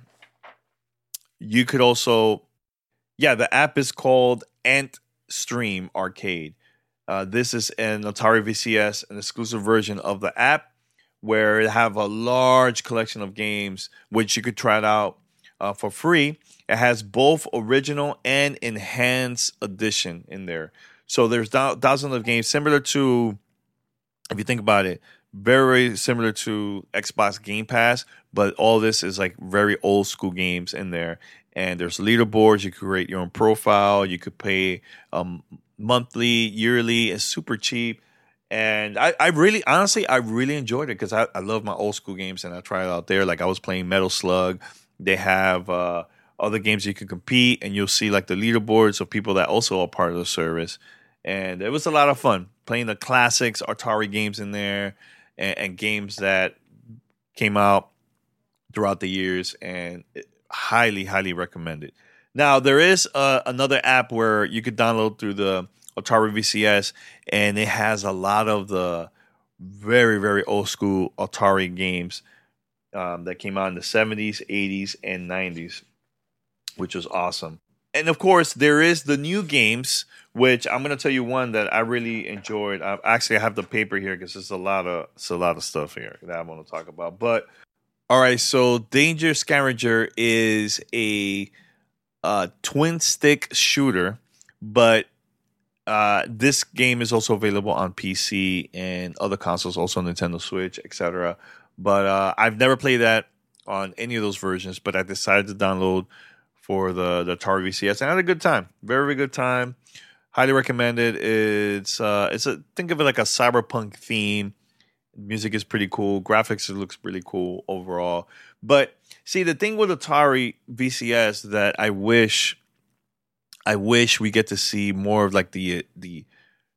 you could also, yeah, the app is called Ant Stream Arcade. Uh, this is an Atari V C S, an exclusive version of the app where it have a large collection of games which you could try it out uh, for free. It has both original and enhanced edition in there. So there's th- thousands of games similar to, if you think about it, very similar to Xbox Game Pass, but all this is like very old school games in there. And there's leaderboards. You can create your own profile. You could pay um, monthly, yearly. It's super cheap. And I, I really, honestly, I really enjoyed it because I, I love my old school games, and I tried it out there. Like I was playing Metal Slug. They have uh, other games you can compete, and you'll see like the leaderboards of people that also are part of the service. And it was a lot of fun playing the classics Atari games in there, and, and games that came out throughout the years, and it, highly, highly recommended. Now, there is uh, another app where you could download through the Atari V C S, and it has a lot of the very, very old school Atari games um, that came out in the seventies, eighties, and nineties, which was awesome. And of course, there is the new games, which I'm going to tell you one that I really enjoyed. I actually I have the paper here because there's a lot of it's a lot of stuff here that I want to talk about. But all right, so Danger Scavenger is a uh, twin stick shooter, but uh, this game is also available on P C and other consoles, also Nintendo Switch, et cetera. But uh, I've never played that on any of those versions, but I decided to download for the, the Atari V C S, and I had a good time. Very, very good time. Highly recommended. It's uh, it's a think of it like a cyberpunk theme. Music is pretty cool. Graphics, it looks really cool overall. But see, the thing with Atari V C S that I wish, I wish we get to see more of like the the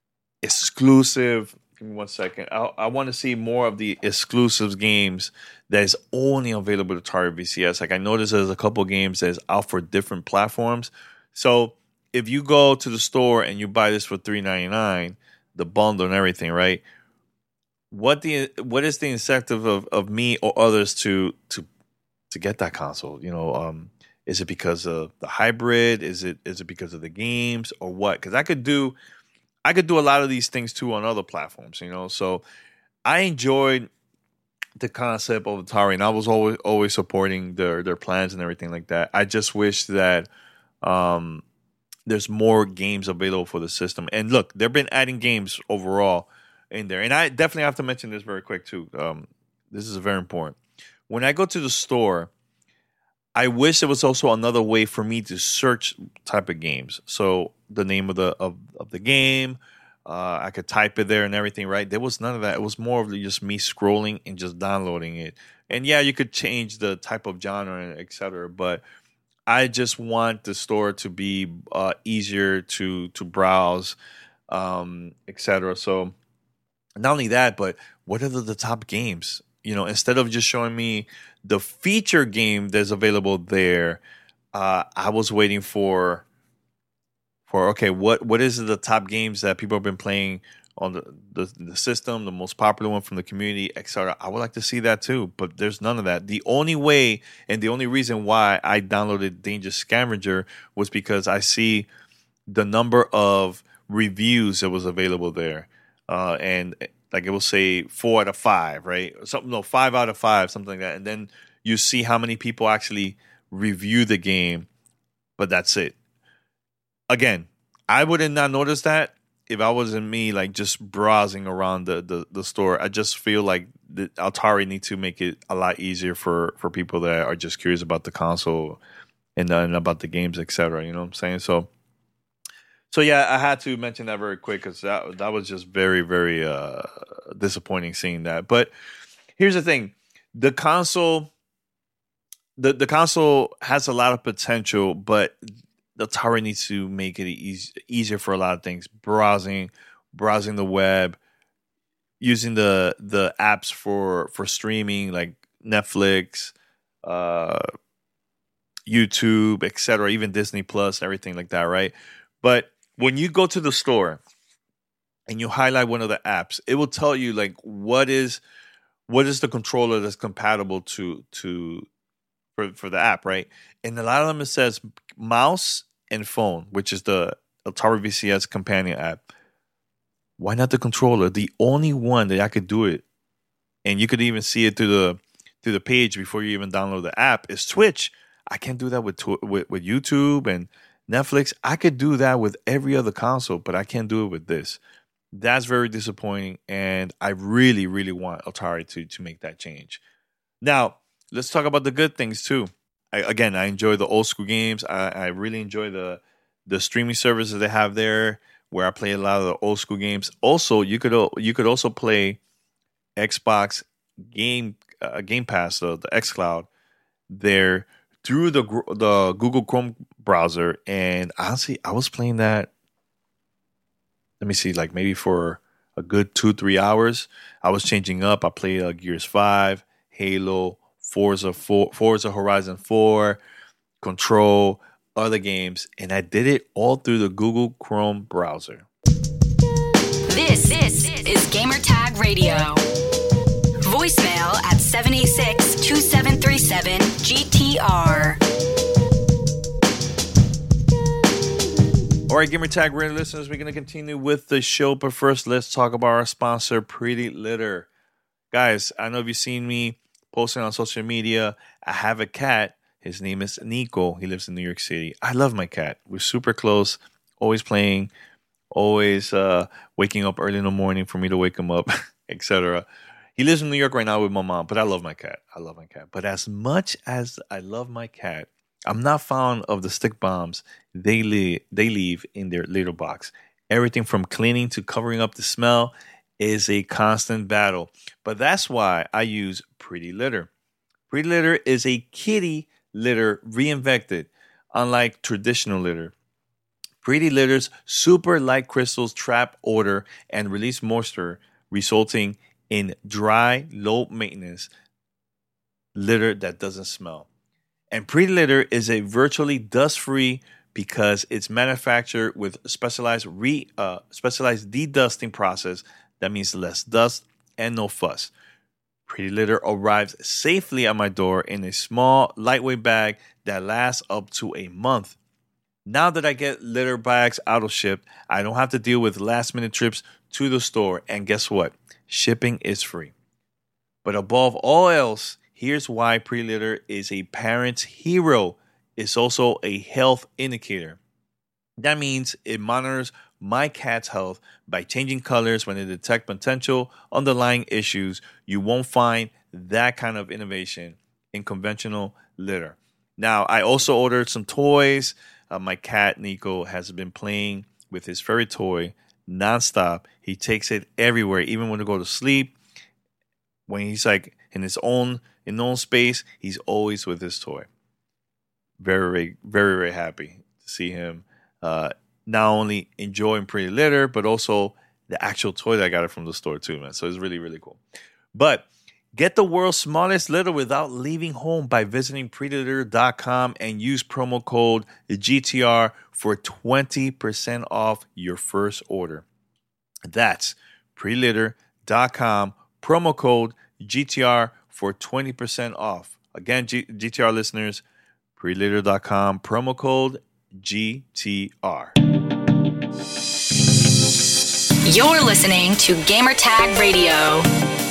exclusive. Give me one second. I, I want to see more of the exclusive games that is only available to Atari V C S. Like I noticed there's a couple games that's out for different platforms. So if you go to the store and you buy this for three ninety-nine, the bundle and everything, right? What the what is the incentive of, of me or others to to to get that console? You know, um, is it because of the hybrid? Is it is it because of the games or what? Because I could do I could do a lot of these things too on other platforms. You know, so I enjoyed the concept of Atari, and I was always always supporting their their plans and everything like that. I just wish that um, there's more games available for the system. And look, they've been adding games overall in there. And I definitely have to mention this very quick too. Um, this is very important. When I go to the store, I wish there was also another way for me to search type of games. So the name of the of, of the game, uh, I could type it there and everything, right? There was none of that. It was more of just me scrolling and just downloading it. And yeah, you could change the type of genre and et cetera. But I just want the store to be uh, easier to to browse, um, et cetera. So not only that, but what are the, the top games? You know, instead of just showing me the feature game that's available there, uh, I was waiting for for okay, what what is the top games that people have been playing on the, the, the system, the most popular one from the community, et cetera. I would like to see that too, but there's none of that. The only way and the only reason why I downloaded Danger Scavenger was because I see the number of reviews that was available there. Uh, and like it will say four out of five, right? Something, no, five out of five, something like that. And then you see how many people actually review the game, but that's it. Again, I would have not noticed that if I wasn't me, like just browsing around the, the, the store. I just feel like the Atari need to make it a lot easier for, for people that are just curious about the console and, uh, and about the games, et cetera. You know what I'm saying? So. So yeah, I had to mention that very quick because that that was just very very uh, disappointing seeing that. But here's the thing: the console, the the console has a lot of potential, but the Atari needs to make it easy, easier for a lot of things: browsing, browsing the web, using the the apps for for streaming like Netflix, uh, YouTube, et cetera, even Disney Plus, everything like that, right? But when you go to the store and you highlight one of the apps, it will tell you like what is what is the controller that's compatible to to for, for the app, right? And a lot of them it says mouse and phone, which is the Atari V C S companion app. Why not the controller? The only one that I could do it, and you could even see it through the through the page before you even download the app, is Twitch. I can't do that with tw- with, with YouTube and Netflix. I could do that with every other console, but I can't do it with this. That's very disappointing, and I really, really want Atari to to make that change. Now, let's talk about the good things too. I, again, I enjoy the old school games. I, I really enjoy the the streaming services they have there, where I play a lot of the old school games. Also, you could you could also play Xbox Game uh, Game Pass, the, the xCloud, there through the the Google Chrome browser. And honestly, I was playing that. Let me see, like maybe for a good two three hours. I was changing up. I played uh, Gears five, Halo, Forza four, Forza Horizon four, Control, other games, and I did it all through the Google Chrome browser. This, this is Gamertag Radio. Voicemail at seven eight six, two seven three seven, G T R. All right, Gamertag Radio listeners, we're going to continue with the show, but first, let's talk about our sponsor, Pretty Litter. Guys, I know if you've seen me posting on social media, I have a cat. His name is Nico. He lives in New York City. I love my cat. We're super close, always playing, always uh, waking up early in the morning for me to wake him up, et cetera. He lives in New York right now with my mom, but I love my cat. I love my cat. But as much as I love my cat, I'm not fond of the stick bombs they, le- they leave in their litter box. Everything from cleaning to covering up the smell is a constant battle. But that's why I use Pretty Litter. Pretty Litter is a kitty litter reinvented, unlike traditional litter. Pretty Litter's super light crystals trap odor and release moisture, resulting in dry, low maintenance litter that doesn't smell. And Pretty Litter is a virtually dust-free because it's manufactured with specialized re uh, specialized dedusting process. That means less dust and no fuss. Pretty Litter arrives safely at my door in a small, lightweight bag that lasts up to a month. Now that I get litter bags auto-shipped, I don't have to deal with last-minute trips to the store. And guess what? Shipping is free. But above all else, here's why Pretty Litter is a parent's hero. It's also a health indicator. That means it monitors my cat's health by changing colors when it detects potential underlying issues. You won't find that kind of innovation in conventional litter. Now, I also ordered some toys. Uh, my cat, Nico, has been playing with his furry toy nonstop. He takes it everywhere, even when he go to sleep. When he's like in his own in his own space, he's always with his toy. Very, very, very, very happy to see him uh, not only enjoying Pretty Litter, but also the actual toy that I got it from the store too, man. So it's really, really cool. But get the world's smallest litter without leaving home by visiting pretty litter dot com and use promo code G T R for twenty percent off your first order. That's pretty litter dot com, promo code G T R for twenty percent off. Again, G- GTR listeners, pretty litter dot com, promo code G T R. You're listening to Gamertag Radio.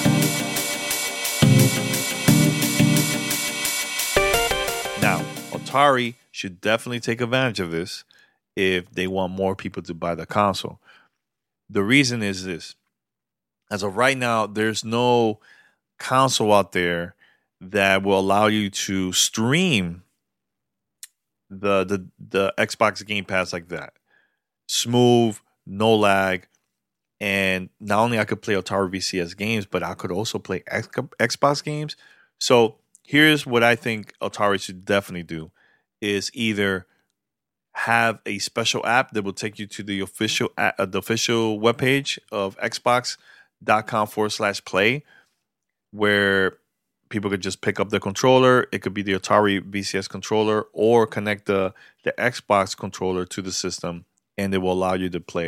Now, Atari should definitely take advantage of this if they want more people to buy the console. The reason is this. As of right now, there's no console out there that will allow you to stream the the, the Xbox Game Pass like that. Smooth, no lag, and not only I could play Atari V C S games, but I could also play X- Xbox games. So here's what I think Atari should definitely do is either have a special app that will take you to the official uh, the official webpage of xbox.com forward slash play, where people could just pick up the controller. It could be the Atari V C S controller, or connect the, the Xbox controller to the system, and it will allow you to play.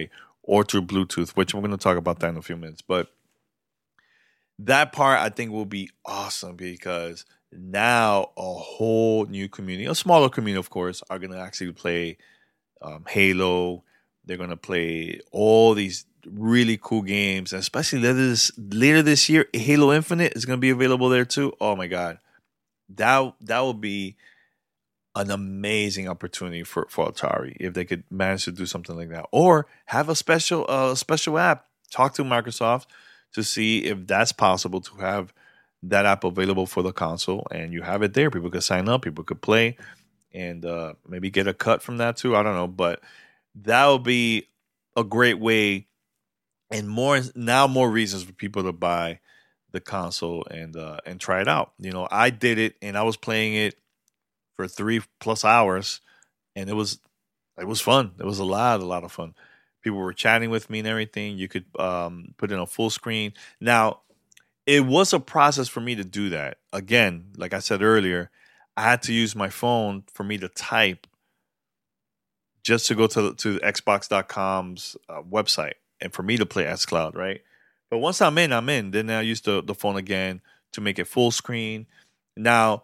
or through Bluetooth, which we're going to talk about that in a few minutes. But that part I think will be awesome because now a whole new community, a smaller community, of course, are going to actually play um, Halo. They're going to play all these really cool games, and especially later this later this year, Halo Infinite is going to be available there too. Oh my God, that that will be an amazing opportunity for, for Atari if they could manage to do something like that, or have a special uh, special app. Talk to Microsoft to see if that's possible to have that app available for the console, and you have it there. People could sign up, people could play, and uh, maybe get a cut from that too. I don't know, but that would be a great way, and more now more reasons for people to buy the console and uh, and try it out. You know, I did it, and I was playing it for three plus hours, and it was it was fun. It was a lot, a lot of fun. People were chatting with me and everything. You could um, put in a full screen. Now, it was a process for me to do that. Again, like I said earlier, I had to use my phone for me to type just to go to to Xbox dot com's uh, website and for me to play xCloud, right? But once I'm in, I'm in. Then I use the, the phone again to make it full screen. Now,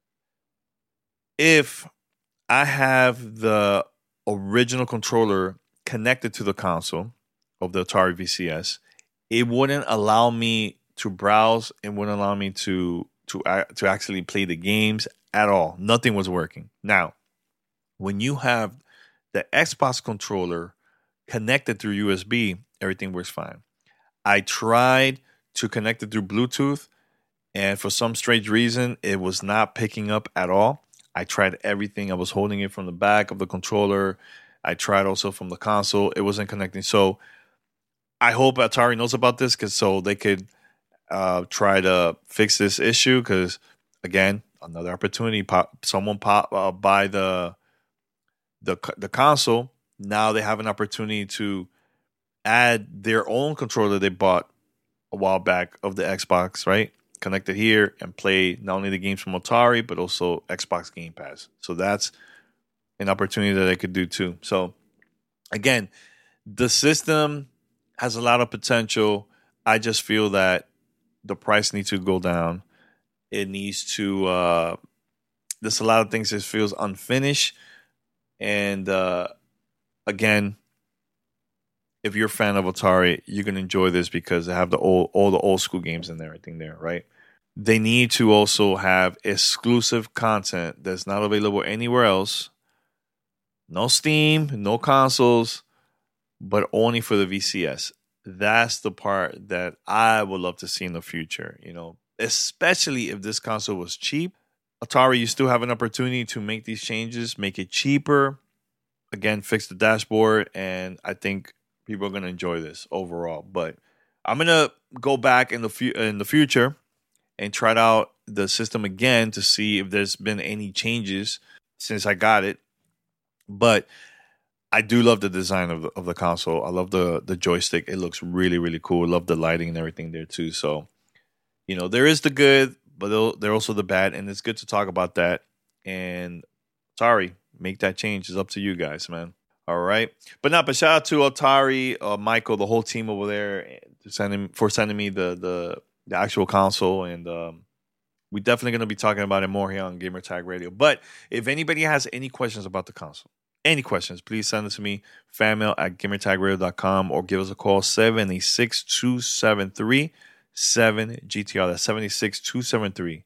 if I have the original controller connected to the console of the Atari V C S, it wouldn't allow me to browse. It wouldn't allow me to to to actually play the games at all. Nothing was working. Now, when you have the Xbox controller connected through U S B, everything works fine. I tried to connect it through Bluetooth, and for some strange reason, it was not picking up at all. I tried everything. I was holding it from the back of the controller. I tried also from the console. It wasn't connecting. So I hope Atari knows about this, because so they could uh, try to fix this issue. Because again, another opportunity. Pop, someone pop uh, buy the the the console. Now they have an opportunity to add their own controller they bought a while back of the Xbox, right? Connect it here and play not only the games from Atari, but also Xbox Game Pass. So that's an opportunity that they could do too. So again, the system has a lot of potential. I just feel that the price needs to go down. It needs to, uh, there's a lot of things that feels unfinished. And uh, again, if you're a fan of Atari, you're going to enjoy this because they have the old, all the old school games and everything there, right? They need to also have exclusive content that's not available anywhere else. No Steam, no consoles, but only for the V C S. That's the part that I would love to see in the future, you know, especially if this console was cheap. Atari, you still have an opportunity to make these changes, make it cheaper. Again, fix the dashboard, and I think people are going to enjoy this overall. But I'm going to go back in the fu- in the future and try out the system again to see if there's been any changes since I got it. But I do love the design of the, of the console. I love the the joystick. It looks really, really cool. I love the lighting and everything there too. So, you know, there is the good, but there are also the bad. And it's good to talk about that. And sorry, make that change. It's up to you guys, man. All right. But not, but shout out to Atari, uh, Michael, the whole team over there to sending, for sending me the, the, the actual console. And um, we're definitely going to be talking about it more here on Gamer Tag Radio. But if anybody has any questions about the console, any questions, please send it to me, fanmail at gamertagradio dot com, or give us a call, seven eight six, two seven three, seven G T R. That's seven eight six, two seven three,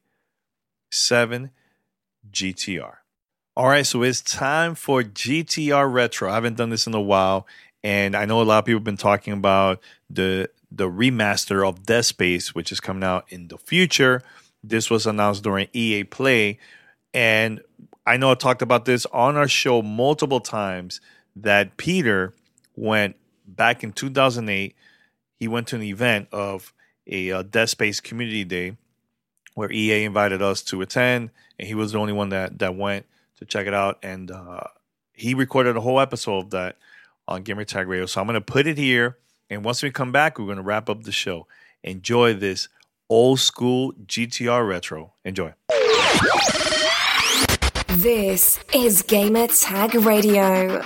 seven G T R. All right, so it's time for G T R Retro. I haven't done this in a while, and I know a lot of people have been talking about the the remaster of Dead Space, which is coming out in the future. This was announced during E A Play, and I know I talked about this on our show multiple times, that Peter went back in two thousand eight. He went to an event of a uh, Dead Space Community Day where E A invited us to attend, and he was the only one that, that went to check it out. And uh, he recorded a whole episode of that on Gamer Tag Radio. So I'm going to put it here, and once we come back, we're going to wrap up the show. Enjoy this old school G T R Retro. Enjoy. This is Gamer Tag Radio.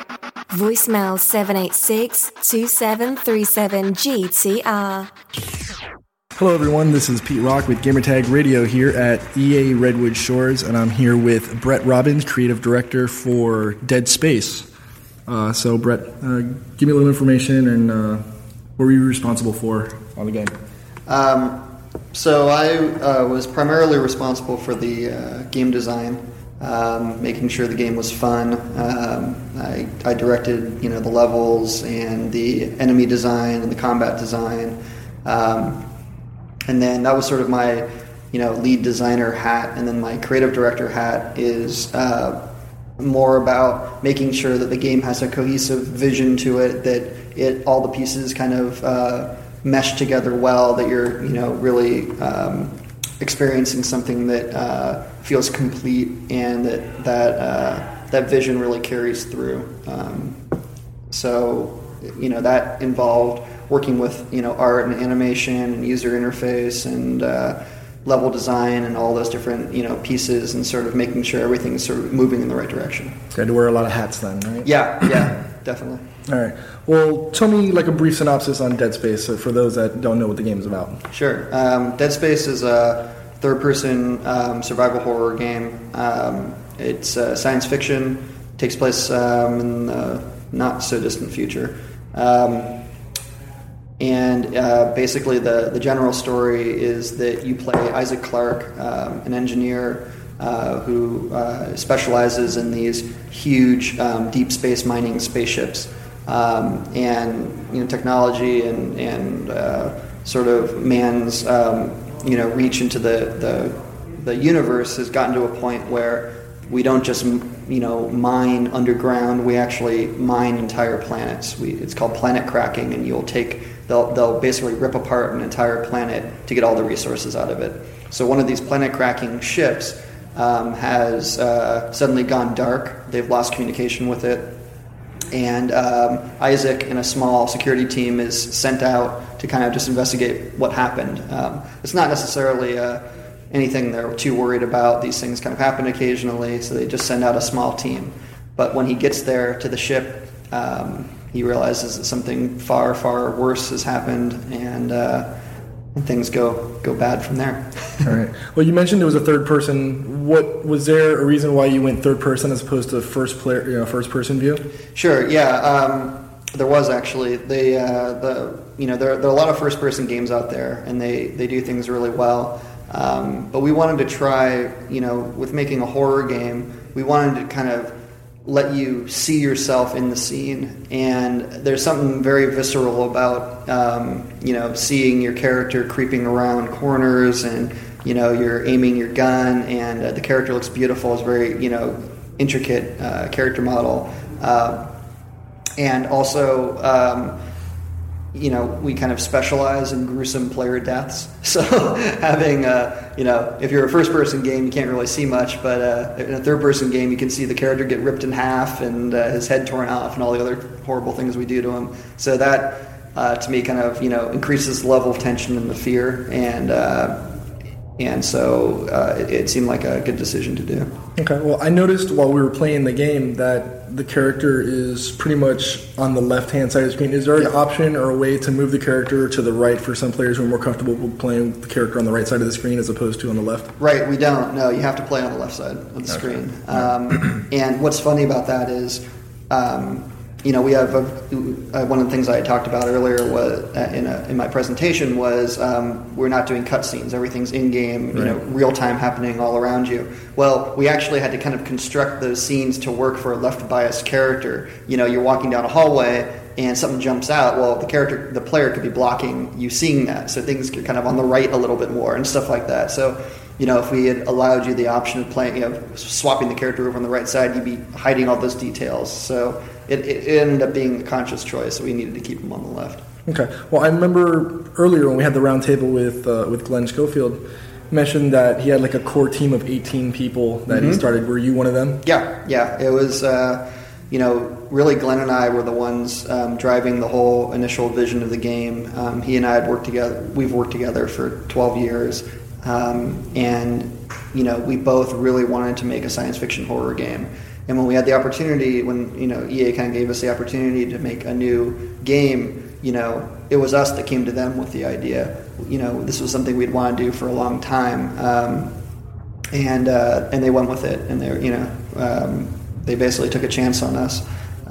Voicemail seven eight six, two seven three seven, G T R. Hello everyone, this is Pete Rock with Gamertag Radio here at E A Redwood Shores, and I'm here with Brett Robbins, Creative Director for Dead Space. Uh, so Brett, uh, give me a little information and uh, what were you responsible for on the game? Um, so I uh, was primarily responsible for the uh, game design, um, making sure the game was fun. Um, I, I directed, you know, the levels and the enemy design and the combat design. Um, And then that was sort of my, you know, lead designer hat. And then my creative director hat is uh, more about making sure that the game has a cohesive vision to it, that it all the pieces kind of uh, mesh together well, that you're, you know, really um, experiencing something that uh, feels complete, and that that uh, that vision really carries through. Um, so, you know, that involved working with, you know, art and animation and user interface and uh, level design and all those different, you know, pieces, and sort of making sure everything's sort of moving in the right direction. So I had to wear a lot of hats then, right? Yeah, yeah, definitely. All right. Well, tell me like a brief synopsis on Dead Space so for those that don't know what the game is about. Sure. Um, Dead Space is a third-person um, survival horror game. Um, it's uh, science fiction. Takes place um, in the not-so-distant future. Um, And uh, basically the, the general story is that you play Isaac Clarke, um, an engineer uh, who uh, specializes in these huge um, deep space mining spaceships. Um, and you know, technology and, and uh, sort of man's um, you know, reach into the, the, the universe has gotten to a point where we don't just, you know, mine underground. We actually mine entire planets. We, it's called planet cracking, and you'll take they'll they'll basically rip apart an entire planet to get all the resources out of it. So one of these planet cracking ships um, has uh, suddenly gone dark. They've lost communication with it, and um, Isaac and a small security team is sent out to kind of just investigate what happened. Um, it's not necessarily a anything they're too worried about. These things kind of happen occasionally, so they just send out a small team. But when he gets there to the ship, um, he realizes that something far, far worse has happened, and, uh, and things go, go bad from there. All right. Well, you mentioned it was a third person. What was there a reason why you went third person as opposed to first player, you know, first person view? Sure. Yeah. Um, there was actually they uh, the you know there there are a lot of first person games out there, and they they do things really well. Um, but we wanted to try, you know, with making a horror game, we wanted to kind of let you see yourself in the scene. And there's something very visceral about, um, you know, seeing your character creeping around corners, and, you know, you're aiming your gun, and uh, the character looks beautiful. It's very, you know, intricate uh, character model. Uh, and also, um, you know, we kind of specialize in gruesome player deaths. So having, uh, you know, if you're a first-person game, you can't really see much, but uh, in a third-person game, you can see the character get ripped in half and uh, his head torn off and all the other horrible things we do to him. So that, uh, to me, kind of, you know, increases the level of tension and the fear, and uh, and so uh, it, it seemed like a good decision to do. Okay, well, I noticed while we were playing the game that the character is pretty much on the left-hand side of the screen. Is there an option or a way to move the character to the right for some players who are more comfortable with playing the character on the right side of the screen as opposed to on the left? Right, we don't. No, you have to play on the left side of the Okay. screen. Um, and what's funny about that is, um, you know, we have a, uh, one of the things I had talked about earlier was uh, in, a, in my presentation was um, we're not doing cutscenes. Everything's in-game, you Right. know, real time happening all around you. Well, we actually had to kind of construct those scenes to work for a left-biased character. You know, you're walking down a hallway and something jumps out. Well, the character, the player could be blocking you seeing that, so things get kind of on the right a little bit more and stuff like that. So, you know, if we had allowed you the option of playing, you know, swapping the character over on the right side, you'd be hiding all those details. So it, it ended up being a conscious choice. So we needed to keep them on the left. Okay. Well, I remember earlier when we had the round table with uh, with Glenn Schofield, mentioned that he had like a core team of eighteen people that Mm-hmm. he started. Were you one of them? Yeah, yeah. It was, uh, you know, really Glenn and I were the ones um, driving the whole initial vision of the game. Um, he and I had worked together. We've worked together for twelve years. Um, and, you know, we both really wanted to make a science fiction horror game. And when we had the opportunity, when you know E A kind of gave us the opportunity to make a new game, you know, it was us that came to them with the idea. You know, this was something we'd want to do for a long time, um, and uh, and they went with it, and they you know um, they basically took a chance on us.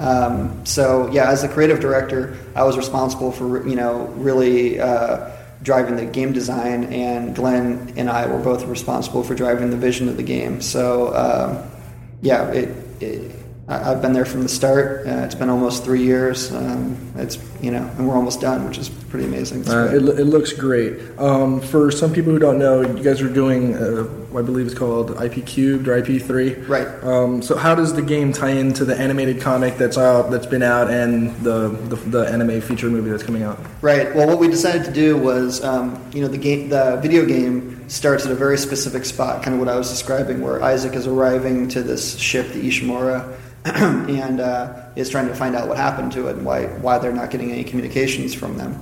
Um, so yeah, as the creative director, I was responsible for you know really uh, driving the game design, and Glenn and I were both responsible for driving the vision of the game. So um, yeah, it. it I've been there from the start. Uh, it's been almost three years. Um, it's you know, and we're almost done, which is pretty amazing. Uh, it, it looks great. Um, for some people who don't know, you guys are doing, uh, I believe it's called I P Cubed or I P three. Right. Um, so how does the game tie into the animated comic that's out, that's been out, and the, the the anime feature movie that's coming out? Right. Well, what we decided to do was, um, you know, the game, the video game starts at a very specific spot, kind of what I was describing, where Isaac is arriving to this ship, the Ishimura. and uh, is trying to find out what happened to it and why why they're not getting any communications from them.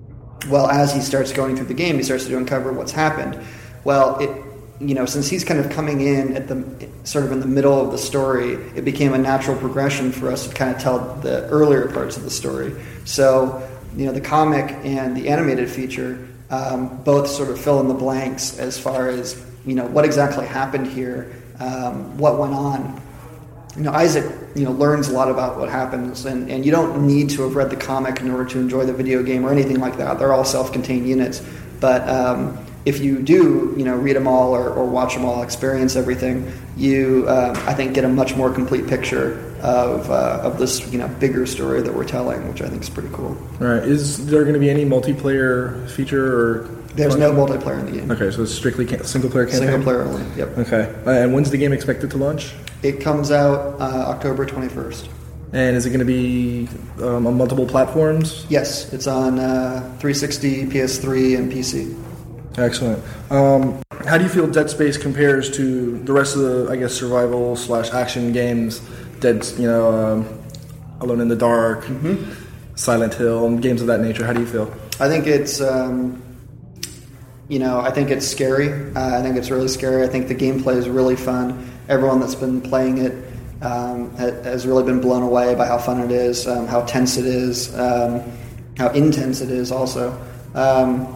Well, as he starts going through the game, he starts to uncover what's happened. Well, it you know since he's kind of coming in at the sort of in the middle of the story, it became a natural progression for us to kind of tell the earlier parts of the story. So you know the comic and the animated feature um, both sort of fill in the blanks as far as you know what exactly happened here, um, what went on. You know, Isaac, you know, learns a lot about what happens, and, and you don't need to have read the comic in order to enjoy the video game or anything like that. They're all self-contained units. But um, if you do, you know, read them all or, or watch them all, experience everything, you, uh, I think, get a much more complete picture of uh, of this, you know, bigger story that we're telling, which I think is pretty cool. All right. Is there going to be any multiplayer feature or? There's no multiplayer in the game. Okay, so it's strictly single player campaign? Single player only, yep. Okay. Uh, and when's the game expected to launch? It comes out uh, October twenty-first. And is it going to be um, on multiple platforms? Yes, it's on uh, three sixty, P S three, and P C. Excellent. Um, how do you feel Dead Space compares to the rest of the, I guess, survival slash action games? Dead, you know, um, Alone in the Dark, mm-hmm. Silent Hill, and games of that nature. How do you feel? I think it's... Um, You know, I think it's scary. Uh, I think it's really scary. I think the gameplay is really fun. Everyone that's been playing it um, has really been blown away by how fun it is, um, how tense it is, um, how intense it is also. Um,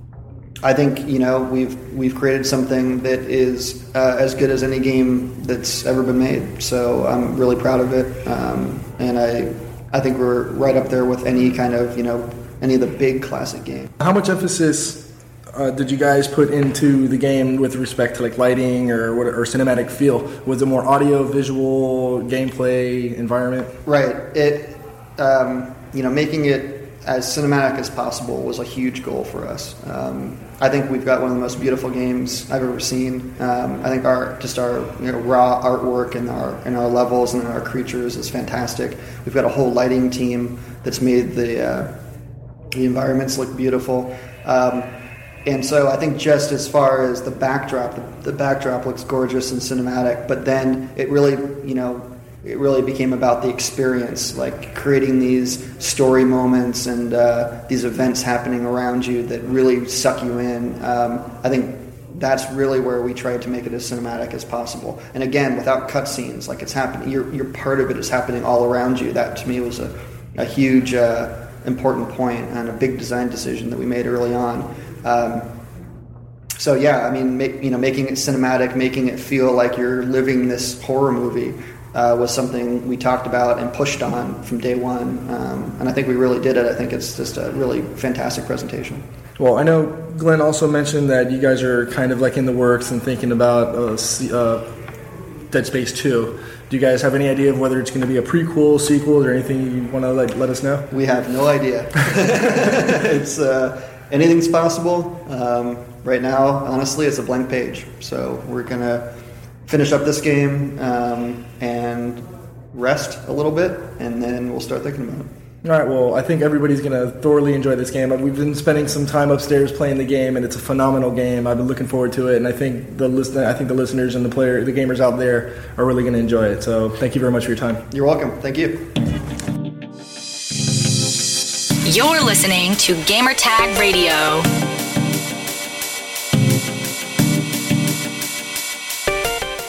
I think, you know, we've we've created something that is uh, as good as any game that's ever been made. So I'm really proud of it. Um, and I I think we're right up there with any kind of, you know, any of the big classic games. How much emphasis Uh, did you guys put into the game with respect to like lighting or what, or cinematic feel? Was it more audio, visual, gameplay, environment? Right. It, um, you know, making it as cinematic as possible was a huge goal for us. Um, I think we've got one of the most beautiful games I've ever seen. Um, I think our just our you know, raw artwork and our and our levels and our creatures is fantastic. We've got a whole lighting team that's made the uh, the environments look beautiful. Um, And so I think just as far as the backdrop, the, the backdrop looks gorgeous and cinematic, but then it really, you know, it really became about the experience, like creating these story moments and uh, these events happening around you that really suck you in. Um, I think that's really where we tried to make it as cinematic as possible. And again, without cutscenes, like it's happening, you're, you're part of it is happening all around you. That to me was a, a huge, uh, important point and a big design decision that we made early on. Um, so yeah, I mean, make, you know, making it cinematic, making it feel like you're living this horror movie uh, was something we talked about and pushed on from day one, um, and I think we really did it. I think it's just a really fantastic presentation. Well, I know Glenn also mentioned that you guys are kind of like in the works and thinking about uh, uh, Dead Space two. Do you guys have any idea of whether it's going to be a prequel, sequel, or anything you want to let, let us know? We have no idea. It's... Uh, Anything's possible. Um, right now, honestly, it's a blank page. So we're going to finish up this game um, and rest a little bit, and then we'll start thinking about it. All right, well, I think everybody's going to thoroughly enjoy this game. We've been spending some time upstairs playing the game, and it's a phenomenal game. I've been looking forward to it, and I think the listen- I think the listeners and the player, the gamers out there are really going to enjoy it. So thank you very much for your time. You're welcome. Thank you. You're listening to Gamertag Radio.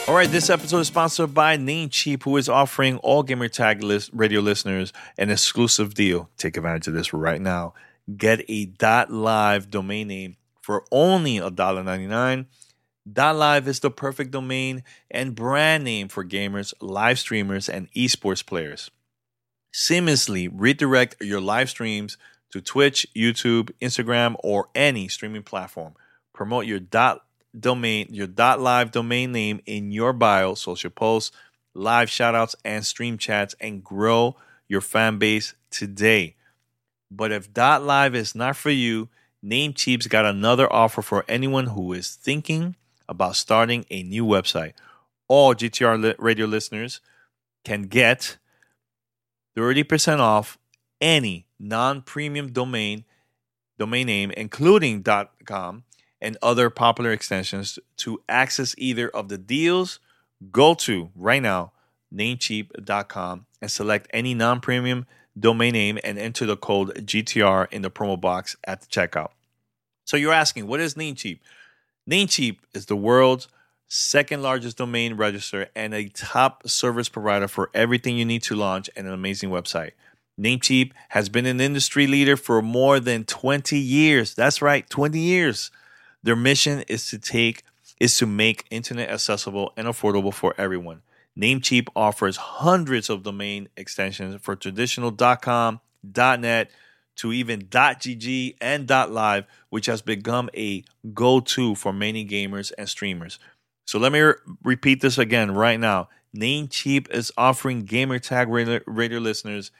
All right, this episode is sponsored by Namecheap, who is offering all Gamertag list, radio listeners an exclusive deal. Take advantage of this right now. Get a .live domain name for only one dollar and ninety-nine cents. .live is the perfect domain and brand name for gamers, live streamers, and esports players. Seamlessly redirect your live streams to Twitch, YouTube, Instagram, or any streaming platform. Promote your dot domain, your .live domain name in your bio, social posts, live shoutouts, and stream chats, and grow your fan base today. But if .live is not for you, Namecheap's got another offer for anyone who is thinking about starting a new website. All G T R radio listeners can get thirty percent off any non-premium domain domain name, including .com and other popular extensions. To access either of the deals, go to right now namecheap dot com and select any non-premium domain name and enter the code G T R in the promo box at the checkout. So you're asking, what is Namecheap? Namecheap is the world's second largest domain register and a top service provider for everything you need to launch an amazing website. Namecheap has been an industry leader for more than twenty years. That's right, twenty years. Their mission is to take is to make internet accessible and affordable for everyone. Namecheap offers hundreds of domain extensions for traditional .com, .net, to even .gg and .live, which has become a go-to for many gamers and streamers. So let me re- repeat this again right now. Namecheap is offering Gamertag radio, radio listeners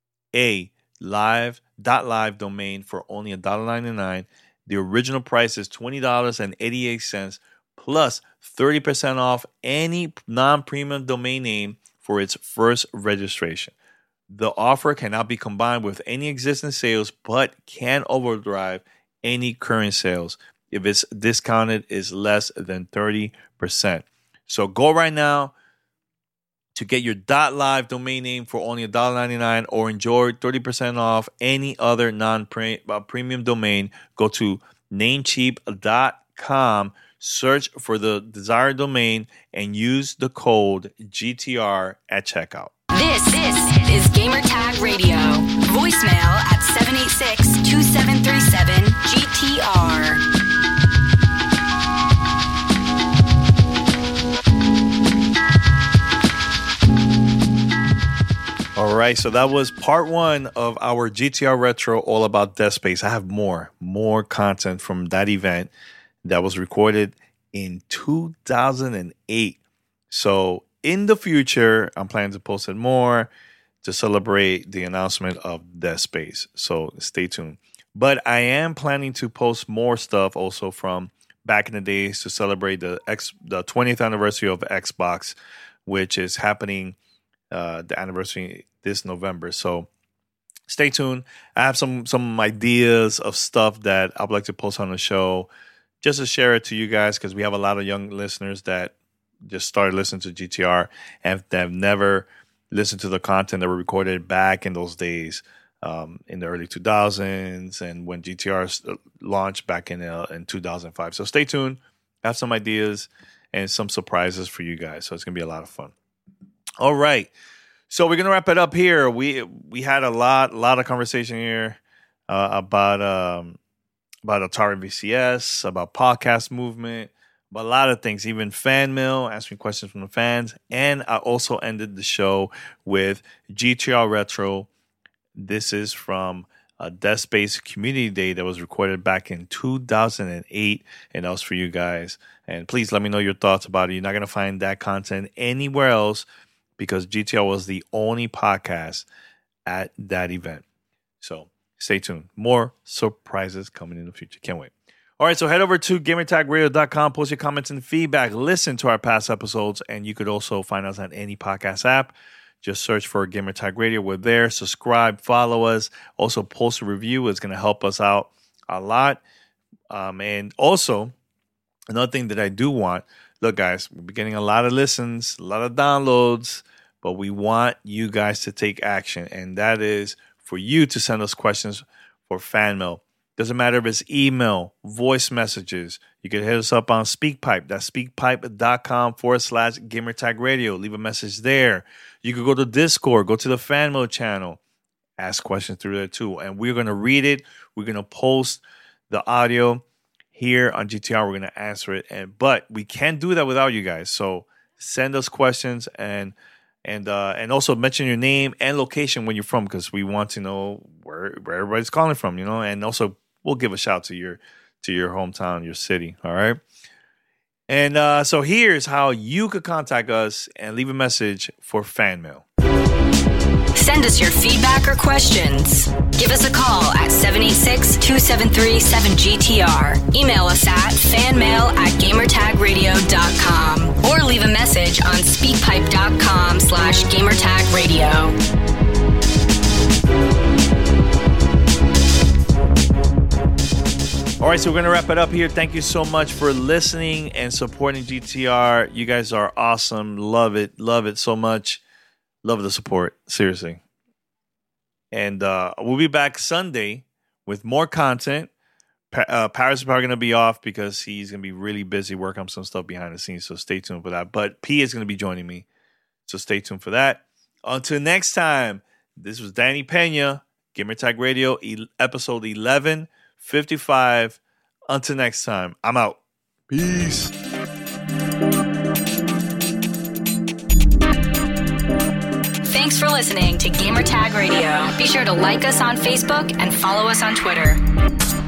a live .live domain for only one dollar and ninety-nine cents. The original price is twenty dollars and eighty-eight cents plus thirty percent off any non-premium domain name for its first registration. The offer cannot be combined with any existing sales but can overdrive any current sales if its discounted is less than thirty percent. So go right now to get your .live domain name for only one dollar and ninety-nine cents or enjoy thirty percent off any other non-premium domain. Go to namecheap dot com, search for the desired domain, and use the code G T R at checkout. This, this is Gamertag Radio. Voicemail at seven eight six, two seven three seven, G T R. All right, so that was part one of our G T R Retro all about Dead Space. I have more, more content from that event that was recorded in two thousand eight. So in the future, I'm planning to post it more to celebrate the announcement of Dead Space. So stay tuned. But I am planning to post more stuff also from back in the days to celebrate the X, the twentieth anniversary of Xbox, which is happening uh, the anniversary this November. So stay tuned. I have some some ideas of stuff that I'd like to post on the show just to share it to you guys, because we have a lot of young listeners that just started listening to G T R and have never listened to the content that were recorded back in those days, um, in the early two thousands and when G T R launched back in uh, in two thousand five. So stay tuned. I have some ideas and some surprises for you guys. So it's going to be a lot of fun. All right. So we're going to wrap it up here. We we had a lot, lot of conversation here uh, about um, about Atari V C S, about podcast movement, about a lot of things, even fan mail, asking questions from the fans. And I also ended the show with G T R Retro. This is from a Dead Space Community Day that was recorded back in two thousand eight, and that was for you guys. And please let me know your thoughts about it. You're not going to find that content anywhere else, because G T R was the only podcast at that event. So stay tuned. More surprises coming in the future. Can't wait. All right, so head over to gamertag radio dot com, post your comments and feedback, listen to our past episodes, and you could also find us on any podcast app. Just search for Gamertag Radio. We're there. Subscribe, follow us. Also, post a review. It's going to help us out a lot. Um, and also, another thing that I do want, look, guys, we're getting a lot of listens, a lot of downloads, but we want you guys to take action, and that is for you to send us questions for fan mail. Doesn't matter if it's email, voice messages. You can hit us up on SpeakPipe. That's speakpipe.com forward slash gamertag radio. Leave a message there. You can go to Discord, go to the fan mail channel, ask questions through there too. And we're going to read it. We're going to post the audio here on G T R. We're going to answer it. And but we can't do that without you guys. So send us questions and and uh, and also mention your name and location when you're from, because we want to know where, where everybody's calling from, you know, and also we'll give a shout to your to your hometown, your city. All right. And uh, so here's how you could contact us and leave a message for fan mail. Send us your feedback or questions. Give us a call at seven eight six, two seven three, seven G T R. Email us at fanmail at gamertagradio dot com or leave a message on speakpipe.com slash gamertagradio. All right, so we're going to wrap it up here. Thank you so much for listening and supporting G T R. You guys are awesome. Love it. Love it so much. Love the support. Seriously. And uh, we'll be back Sunday with more content. Pa- uh, Paris is probably going to be off because he's going to be really busy working on some stuff behind the scenes. So stay tuned for that. But P is going to be joining me. So stay tuned for that. Until next time, this was Danny Pena, Gamertag Radio, e- episode eleven fifty-five. Until next time, I'm out. Peace. Thanks for listening to Gamertag Radio. Be sure to like us on Facebook and follow us on Twitter.